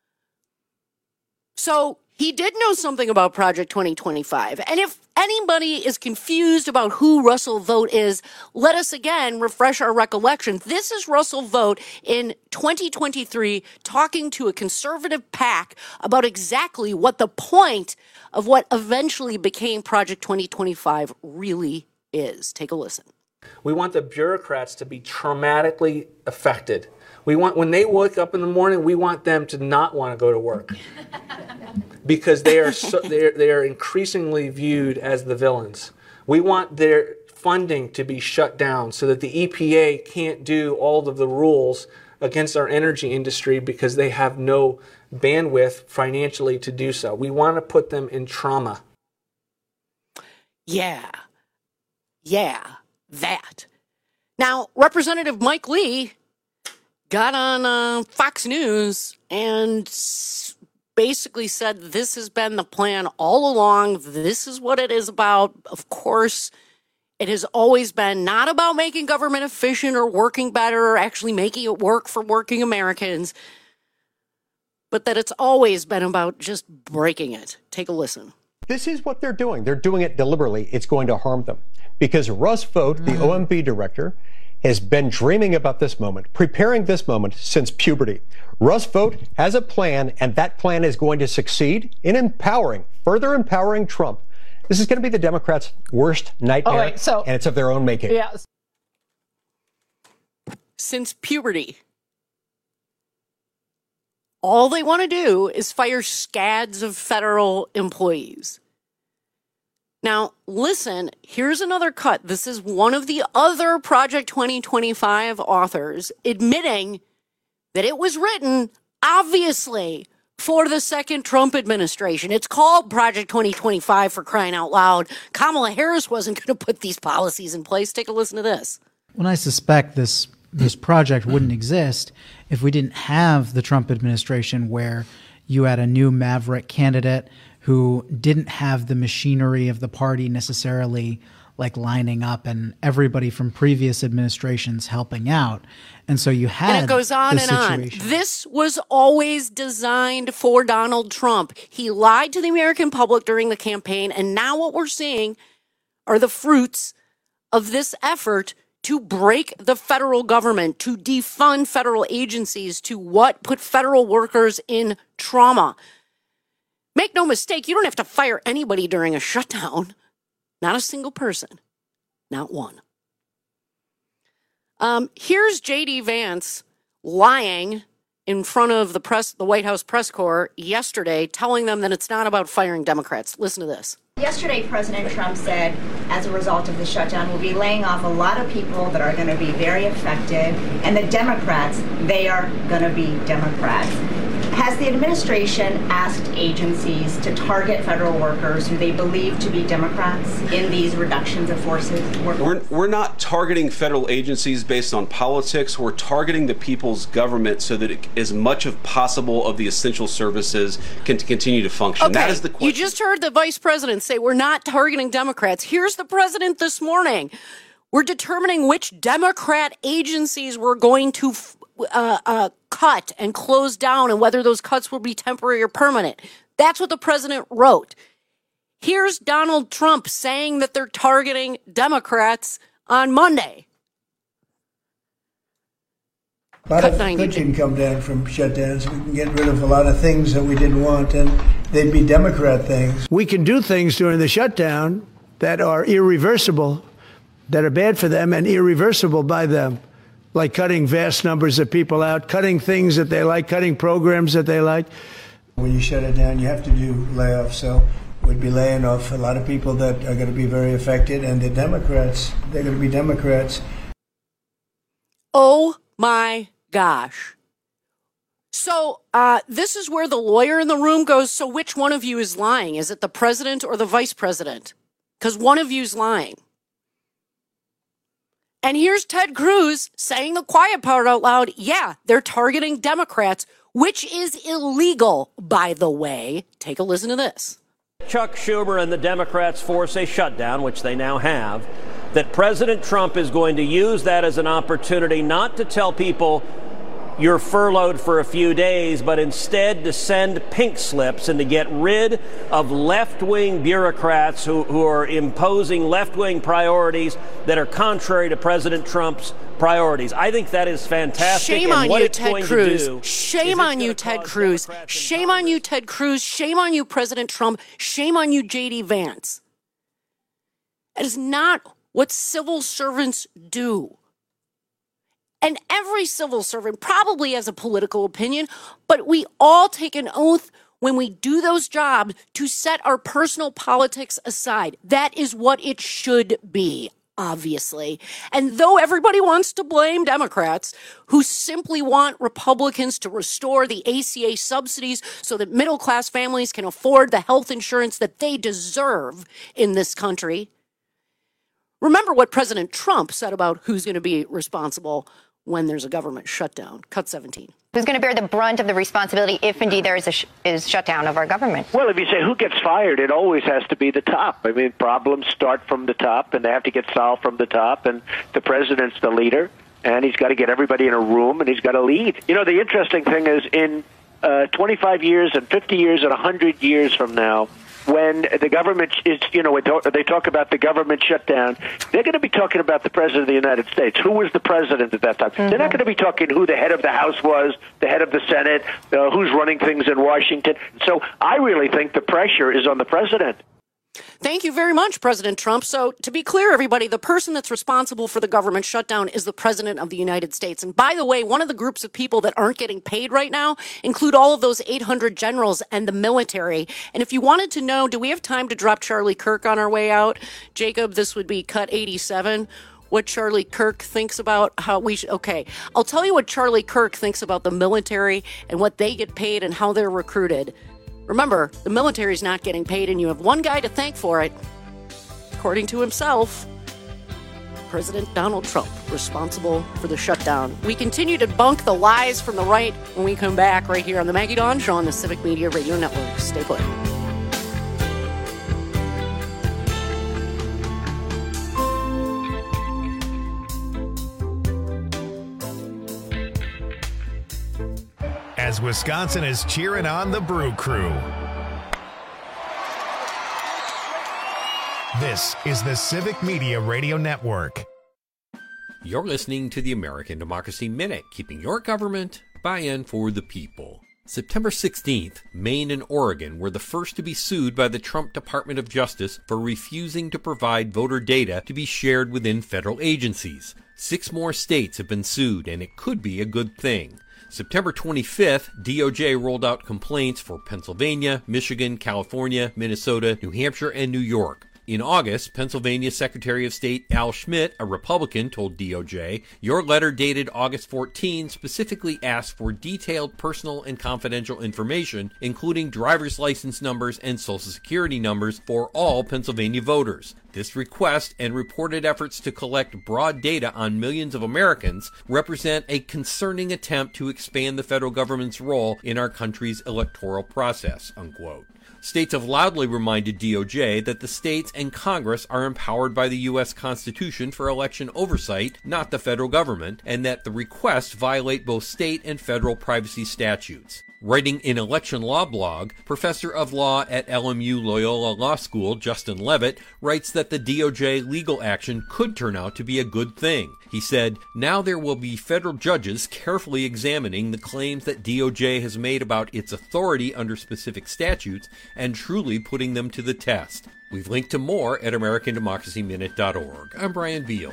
So he did know something about Project twenty twenty-five. And if anybody is confused about who Russell Vought is, let us again refresh our recollection. This is Russell Vought in twenty twenty-three talking to a conservative PAC about exactly what the point of what eventually became Project twenty twenty-five really is. Take a listen. We want the bureaucrats to be traumatically affected. We want, when they wake up in the morning, we want them to not want to go to work because they are so, they are, they are increasingly viewed as the villains. We want their funding to be shut down so that the E P A can't do all of the rules against our energy industry because they have no bandwidth financially to do so. We want to put them in trauma. Yeah. Yeah. That. Now, Representative Mike Lee got on uh, Fox News and s- basically said this has been the plan all along. This is what it is about. Of course, it has always been not about making government efficient or working better or actually making it work for working Americans, but that it's always been about just breaking it. Take a listen. This is what they're doing. They're doing it deliberately. It's going to harm them because Russ Vought, the O M B director, has been dreaming about this moment, preparing this moment since puberty. Russ Vought has a plan, and that plan is going to succeed in empowering, further empowering Trump. This is going to be the Democrats' worst nightmare, oh, wait, so, and it's of their own making. Yeah. Since puberty. All they want to do is fire scads of federal employees. Now, listen, here's another cut. This is one of the other Project twenty twenty-five authors admitting that it was written, obviously, for the second Trump administration. It's called Project twenty twenty-five, for crying out loud. Kamala Harris wasn't going to put these policies in place. Take a listen to this. Well, I suspect this this project wouldn't exist if we didn't have the Trump administration where you had a new maverick candidate who didn't have the machinery of the party necessarily like lining up and everybody from previous administrations helping out. And so you had And it goes on and situation. on. This was always designed for Donald Trump. He lied to the American public during the campaign, and now what we're seeing are the fruits of this effort to break the federal government, to defund federal agencies, to what? Put federal workers in trauma. Make no mistake, you don't have to fire anybody during a shutdown. Not a single person. Not one. Um, here's J D Vance lying in front of the press, the White House press corps yesterday, telling them that it's not about firing Democrats. Listen to this. Yesterday, President Trump said, as a result of the shutdown, we'll be laying off a lot of people that are going to be very affected. And the Democrats, they are going to be Democrats. Has the administration asked agencies to target federal workers who they believe to be Democrats in these reductions of forces? We're, we're not targeting federal agencies based on politics. We're targeting the people's government so that it, as much as possible of the essential services can continue to function. Okay, that is the question. You just heard the vice president say we're not targeting Democrats. Here's the president this morning. We're determining which Democrat agencies we're going to Uh, uh, cut and close down and whether those cuts will be temporary or permanent. That's what the president wrote. Here's Donald Trump saying that they're targeting Democrats on Monday. A lot of good can come down from shutdowns. We can get rid of a lot of things that we didn't want, and they'd be Democrat things. We can do things during the shutdown that are irreversible, that are bad for them and irreversible by them. Like cutting vast numbers of people out, cutting things that they like, cutting programs that they like. When you shut it down, you have to do layoffs. So we'd be laying off a lot of people that are going to be very affected. And the Democrats, they're going to be Democrats. Oh, my gosh. So uh, this is where the lawyer in the room goes, so which one of you is lying? Is it the president or the vice president? Because one of you is lying. And here's Ted Cruz saying the quiet part out loud. Yeah, they're targeting Democrats, which is illegal, by the way. Take a listen to this. Chuck Schumer and the Democrats force a shutdown, which they now have, that President Trump is going to use that as an opportunity not to tell people you're furloughed for a few days, but instead to send pink slips and to get rid of left-wing bureaucrats who, who are imposing left-wing priorities that are contrary to President Trump's priorities. I think that is fantastic. Shame and on you, Ted Cruz. Shame on you, Ted Cruz. Shame on you, Ted Cruz. Shame on you, President Trump. Shame on you, J D Vance. That is not what civil servants do. And every civil servant probably has a political opinion, but we all take an oath when we do those jobs to set our personal politics aside. That is what it should be, obviously. And though everybody wants to blame Democrats who simply want Republicans to restore the A C A subsidies so that middle-class families can afford the health insurance that they deserve in this country, remember what President Trump said about who's going to be responsible when there's a government shutdown. Cut seventeen. Who's going to bear the brunt of the responsibility if indeed there is a sh- is shutdown of our government? Well, if you say who gets fired, it always has to be the top. I mean, problems start from the top, and they have to get solved from the top, and the president's the leader, and he's got to get everybody in a room, and he's got to lead. You know, the interesting thing is in uh, twenty-five years and fifty years and one hundred years from now, when the government is, you know, they talk about the government shutdown, they're going to be talking about the president of the United States. Who was the president at that time? Mm-hmm. They're not going to be talking who the head of the House was, the head of the Senate, uh, who's running things in Washington. So I really think the pressure is on the president. Thank you very much, President Trump. So to be clear, everybody, the person that's responsible for the government shutdown is the President of the United States. And by the way, one of the groups of people that aren't getting paid right now include all of those eight hundred generals and the military. And if you wanted to know, do we have time to drop Charlie Kirk on our way out? Jacob, this would be cut eighty-seven. What Charlie Kirk thinks about how we should, okay, I'll tell you what Charlie Kirk thinks about the military and what they get paid and how they're recruited. Remember, the military is not getting paid, and you have one guy to thank for it. According to himself, President Donald Trump, responsible for the shutdown. We continue to debunk the lies from the right when we come back right here on the Maggie Dawn Show on the Civic Media Radio Network. Stay put. As Wisconsin is cheering on the Brew Crew. This is the Civic Media Radio Network. You're listening to the American Democracy Minute, keeping your government by-in for the people. September sixteenth, Maine and Oregon were the first to be sued by the Trump Department of Justice for refusing to provide voter data to be shared within federal agencies. Six more states have been sued, and it could be a good thing. September twenty-fifth, D O J rolled out complaints for Pennsylvania, Michigan, California, Minnesota, New Hampshire, and New York. In August, Pennsylvania Secretary of State Al Schmidt, a Republican, told D O J, "Your letter dated August fourteenth specifically asked for detailed personal and confidential information, including driver's license numbers and social security numbers for all Pennsylvania voters. This request and reported efforts to collect broad data on millions of Americans represent a concerning attempt to expand the federal government's role in our country's electoral process," unquote. States have loudly reminded D O J that the states and Congress are empowered by the U S Constitution for election oversight, not the federal government, and that the requests violate both state and federal privacy statutes. Writing in Election Law blog, professor of law at L M U Loyola Law School, Justin Levitt, writes that the D O J legal action could turn out to be a good thing. He said, "Now there will be federal judges carefully examining the claims that D O J has made about its authority under specific statutes and truly putting them to the test." We've linked to more at American Democracy Minute dot org. I'm Brian Beal.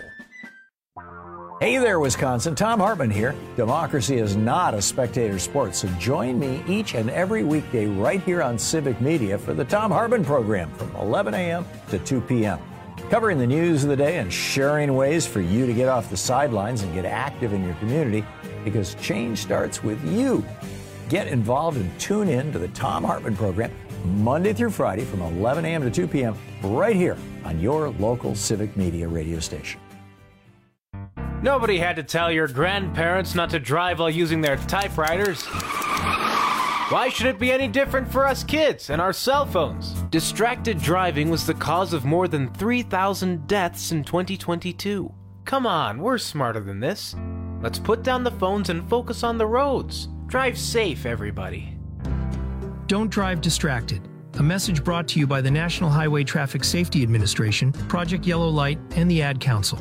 Hey there, Wisconsin. Tom Hartman here. Democracy is not a spectator sport, so join me each and every weekday right here on Civic Media for the Tom Hartman program from eleven a.m. to two p.m. Covering the news of the day and sharing ways for you to get off the sidelines and get active in your community, because change starts with you. Get involved and tune in to the Tom Hartman program Monday through Friday from eleven a.m. to two p.m. right here on your local Civic Media radio station. Nobody had to tell your grandparents not to drive while using their typewriters. Why should it be any different for us kids and our cell phones? Distracted driving was the cause of more than three thousand deaths in twenty twenty-two. Come on, we're smarter than this. Let's put down the phones and focus on the roads. Drive safe, everybody. Don't drive distracted. A message brought to you by the National Highway Traffic Safety Administration, Project Yellow Light, and the Ad Council.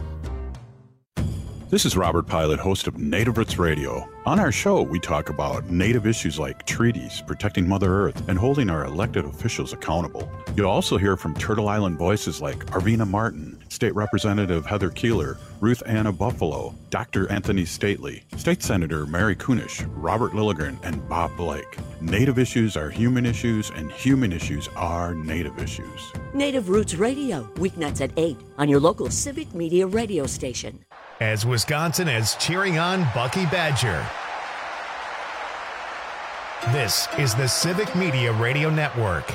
This is Robert Pilot, host of Native Roots Radio. On our show, we talk about Native issues like treaties, protecting Mother Earth, and holding our elected officials accountable. You'll also hear from Turtle Island voices like Arvina Martin, State Representative Heather Keeler, Ruth Anna Buffalo, Doctor Anthony Stately, State Senator Mary Kunish, Robert Lilligren, and Bob Blake. Native issues are human issues, and human issues are Native issues. Native Roots Radio, weeknights at eight on your local Civic Media radio station. As Wisconsin is cheering on Bucky Badger. This is the Civic Media Radio Network.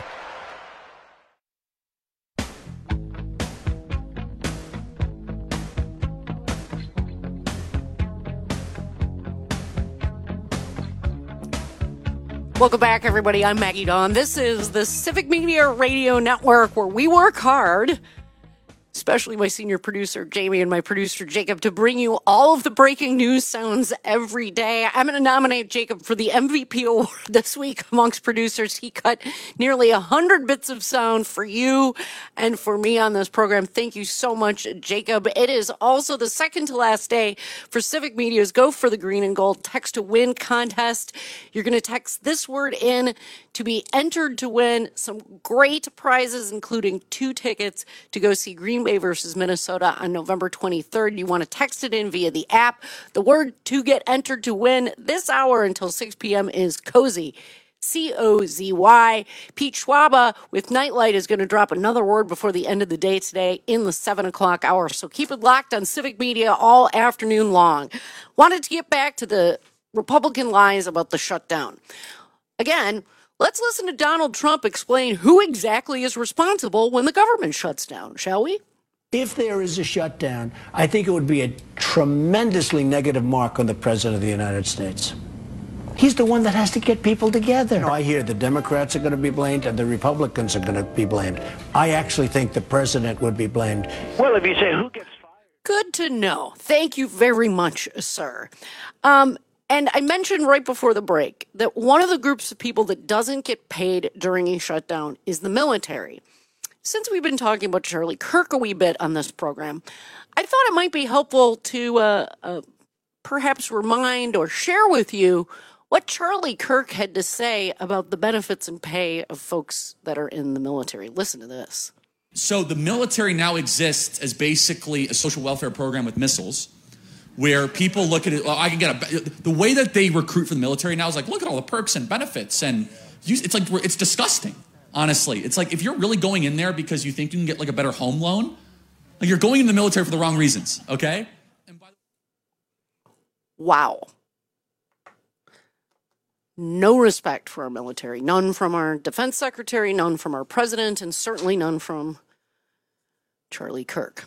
Welcome back, everybody. I'm Maggie Dawn. This is the Civic Media Radio Network, where we work hard, especially my senior producer, Jamie, and my producer, Jacob, to bring you all of the breaking news sounds every day. I'm going to nominate Jacob for the M V P award this week amongst producers. He cut nearly one hundred bits of sound for you and for me on this program. Thank you so much, Jacob. It is also the second to last day for Civic Media's Go for the Green and Gold Text to Win contest. You're going to text this word in to be entered to win some great prizes, including two tickets to go see Green Bay versus Minnesota on November twenty-third. You want to text it in via the app. The word to get entered to win this hour until six p.m. is cozy. C O Z Y. Pete Schwaba with Nightlight is going to drop another word before the end of the day today in the seven o'clock hour. So keep it locked on Civic Media all afternoon long. Wanted to get back to the Republican lies about the shutdown. Again, let's listen to Donald Trump explain who exactly is responsible when the government shuts down, shall we? If there is a shutdown, I think it would be a tremendously negative mark on the President of the United States. He's the one that has to get people together. I hear the Democrats are going to be blamed and the Republicans are going to be blamed. I actually think the President would be blamed. Well, if you say who gets fired. Good to know. Thank you very much, sir. Um, And I mentioned right before the break that one of the groups of people that doesn't get paid during a shutdown is the military. since we've been talking about Charlie Kirk a wee bit on this program, I thought it might be helpful to uh, uh, perhaps remind or share with you what Charlie Kirk had to say about the benefits and pay of folks that are in the military. Listen to this. So the military now exists as basically a social welfare program with missiles, where people look at it, well, I can get a, the way that they recruit for the military now is like, look at all the perks and benefits. And it's like, it's disgusting, honestly. It's like, if you're really going in there because you think you can get like a better home loan, like you're going into the military for the wrong reasons, okay? And by the- wow. No respect for our military, none from our defense secretary, none from our president, and certainly none from Charlie Kirk.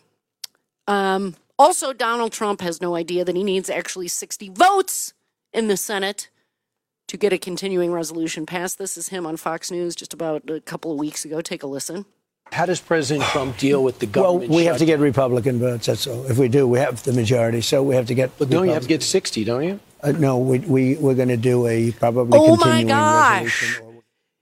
Um, also, Donald Trump has no idea that he needs actually sixty votes in the Senate to get a continuing resolution passed. This is him on Fox News just about a couple of weeks ago. Take a listen. How does President Trump deal with the government? Well, we have to shutdown? get Republican votes, that's all. If we do, we have the majority, so we have to get... But don't you have to get sixty, don't you? Uh, no, we, we, we're going to do a probably Oh continuing my gosh. resolution.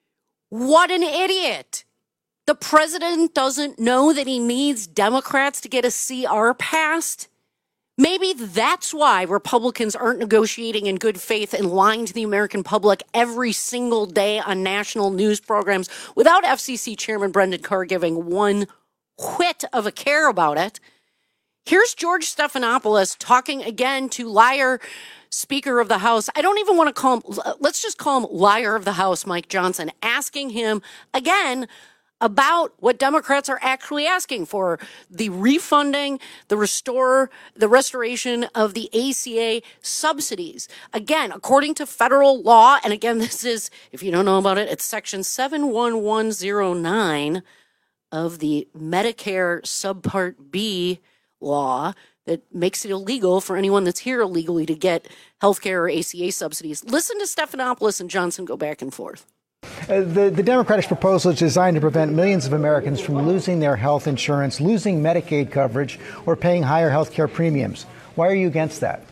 What an idiot. The president doesn't know that he needs Democrats to get a C R passed. Maybe that's why Republicans aren't negotiating in good faith and lying to the American public every single day on national news programs without F C C Chairman Brendan Carr giving one whit of a care about it. Here's George Stephanopoulos talking again to liar Speaker of the House. I don't even want to call him, let's just call him liar of the House, Mike Johnson, asking him again about what Democrats are actually asking for, the refunding, the restore, the restoration of the A C A subsidies. Again, according to federal law, and again, this is, if you don't know about it, it's section seven one one zero nine of the Medicare Subpart B law that makes it illegal for anyone that's here illegally to get healthcare or A C A subsidies. Listen to Stephanopoulos and Johnson go back and forth. Uh, the, the Democratic proposal is designed to prevent millions of Americans from losing their health insurance, losing Medicaid coverage, or paying higher health care premiums. Why are you against that?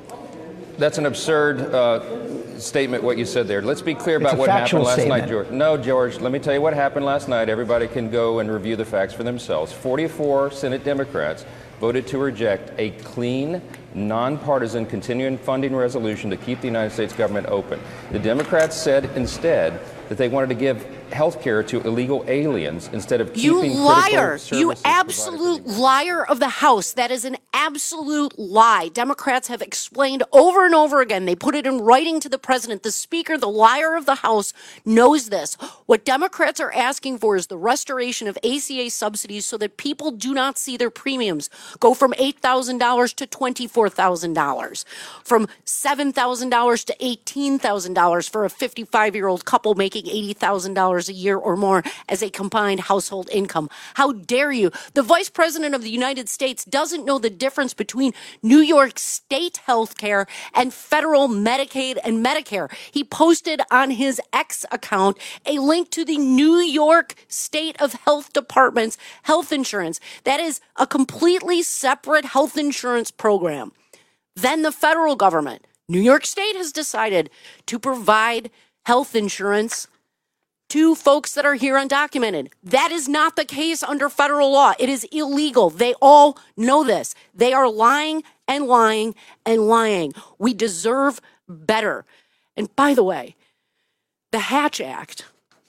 That's an absurd uh, statement, what you said there. Let's be clear about what happened last statement. night, George. No, George, let me tell you what happened last night. Everybody can go and review the facts for themselves. forty-four Senate Democrats voted to reject a clean, nonpartisan continuing funding resolution to keep the United States government open. The Democrats said instead that they wanted to give health care to illegal aliens instead of You keeping liar. critical You services absolute liar of the House. That is an absolute lie. Democrats have explained over and over again. They put it in writing to the president. The Speaker, the liar of the House, knows this. What Democrats are asking for is the restoration of A C A subsidies so that people do not see their premiums go from eight thousand dollars to twenty-four thousand dollars, from seven thousand dollars to eighteen thousand dollars for a fifty-five-year-old couple making eighty thousand dollars a year or more as a combined household income. How dare you? The Vice President of the United States doesn't know the difference between New York State health care and federal Medicaid and Medicare. He posted on his X account a link to the New York State of Health Department's health insurance. That is a completely separate health insurance program than the federal government. New York State has decided to provide health insurance to folks that are here undocumented. That is not the case under federal law. It is illegal. They all know this. They are lying and lying and lying. We deserve better. And by the way, the Hatch Act,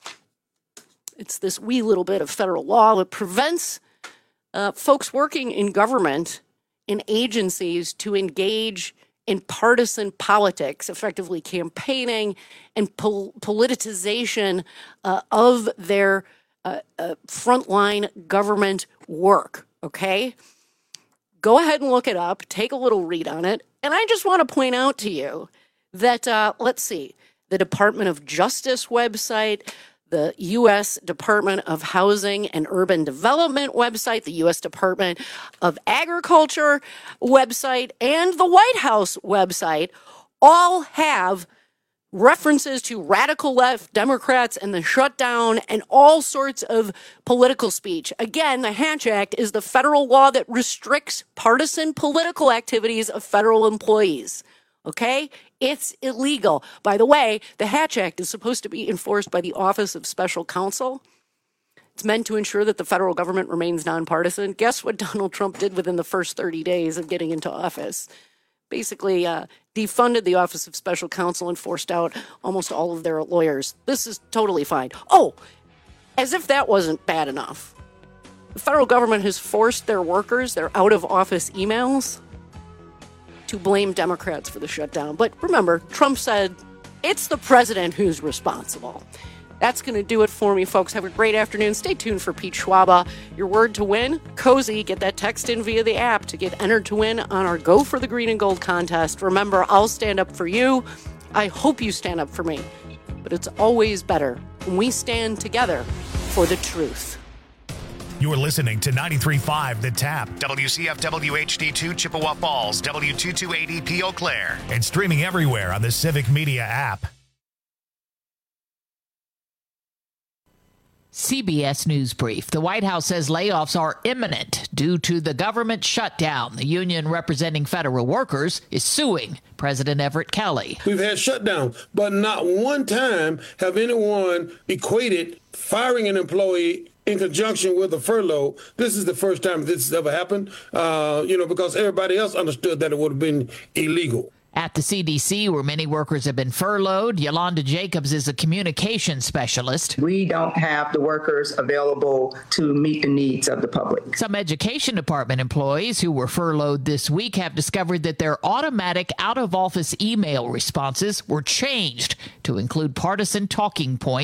it's this wee little bit of federal law that prevents uh, folks working in government, in agencies, to engage in partisan politics, effectively campaigning and pol- politicization uh, of their uh, uh, frontline government work, okay? Go ahead and look it up, take a little read on it, and I just want to point out to you that, uh, let's see, the Department of Justice website, the U S Department of Housing and Urban Development website, the U S Department of Agriculture website, and the White House website all have references to radical left Democrats and the shutdown and all sorts of political speech. Again, the Hatch Act is the federal law that restricts partisan political activities of federal employees. Okay? It's illegal. By the way, the Hatch Act is supposed to be enforced by the Office of Special Counsel. It's meant to ensure that the federal government remains nonpartisan. Guess what Donald Trump did within the first thirty days of getting into office? Basically uh, defunded the Office of Special Counsel and forced out almost all of their lawyers. This is totally fine. Oh, as if that wasn't bad enough. The federal government has forced their workers, their out-of-office emails, to blame Democrats for the shutdown. But remember, Trump said it's the president who's responsible. That's going to do it for me, folks. Have a great afternoon. Stay tuned for Pete Schwaba. Your word to win, cozy. Get that text in via the app to get entered to win on our Go for the Green and Gold contest. Remember, I'll stand up for you. I hope you stand up for me. But it's always better when we stand together for the truth. You're listening to ninety-three point five The Tap, W C F W H D two Chippewa Falls, W two two eight E P Eau Claire, and streaming everywhere on the Civic Media app. C B S News Brief. The White House says layoffs are imminent due to the government shutdown. The union representing federal workers is suing President Everett Kelly. We've had shutdown, but not one time have anyone equated firing an employee in conjunction with a furlough. This is the first time this has ever happened, uh, you know, because everybody else understood that it would have been illegal. At the C D C, where many workers have been furloughed, Yolanda Jacobs is a communication specialist. We don't have the workers available to meet the needs of the public. Some education department employees who were furloughed this week have discovered that their automatic out-of-office email responses were changed to include partisan talking points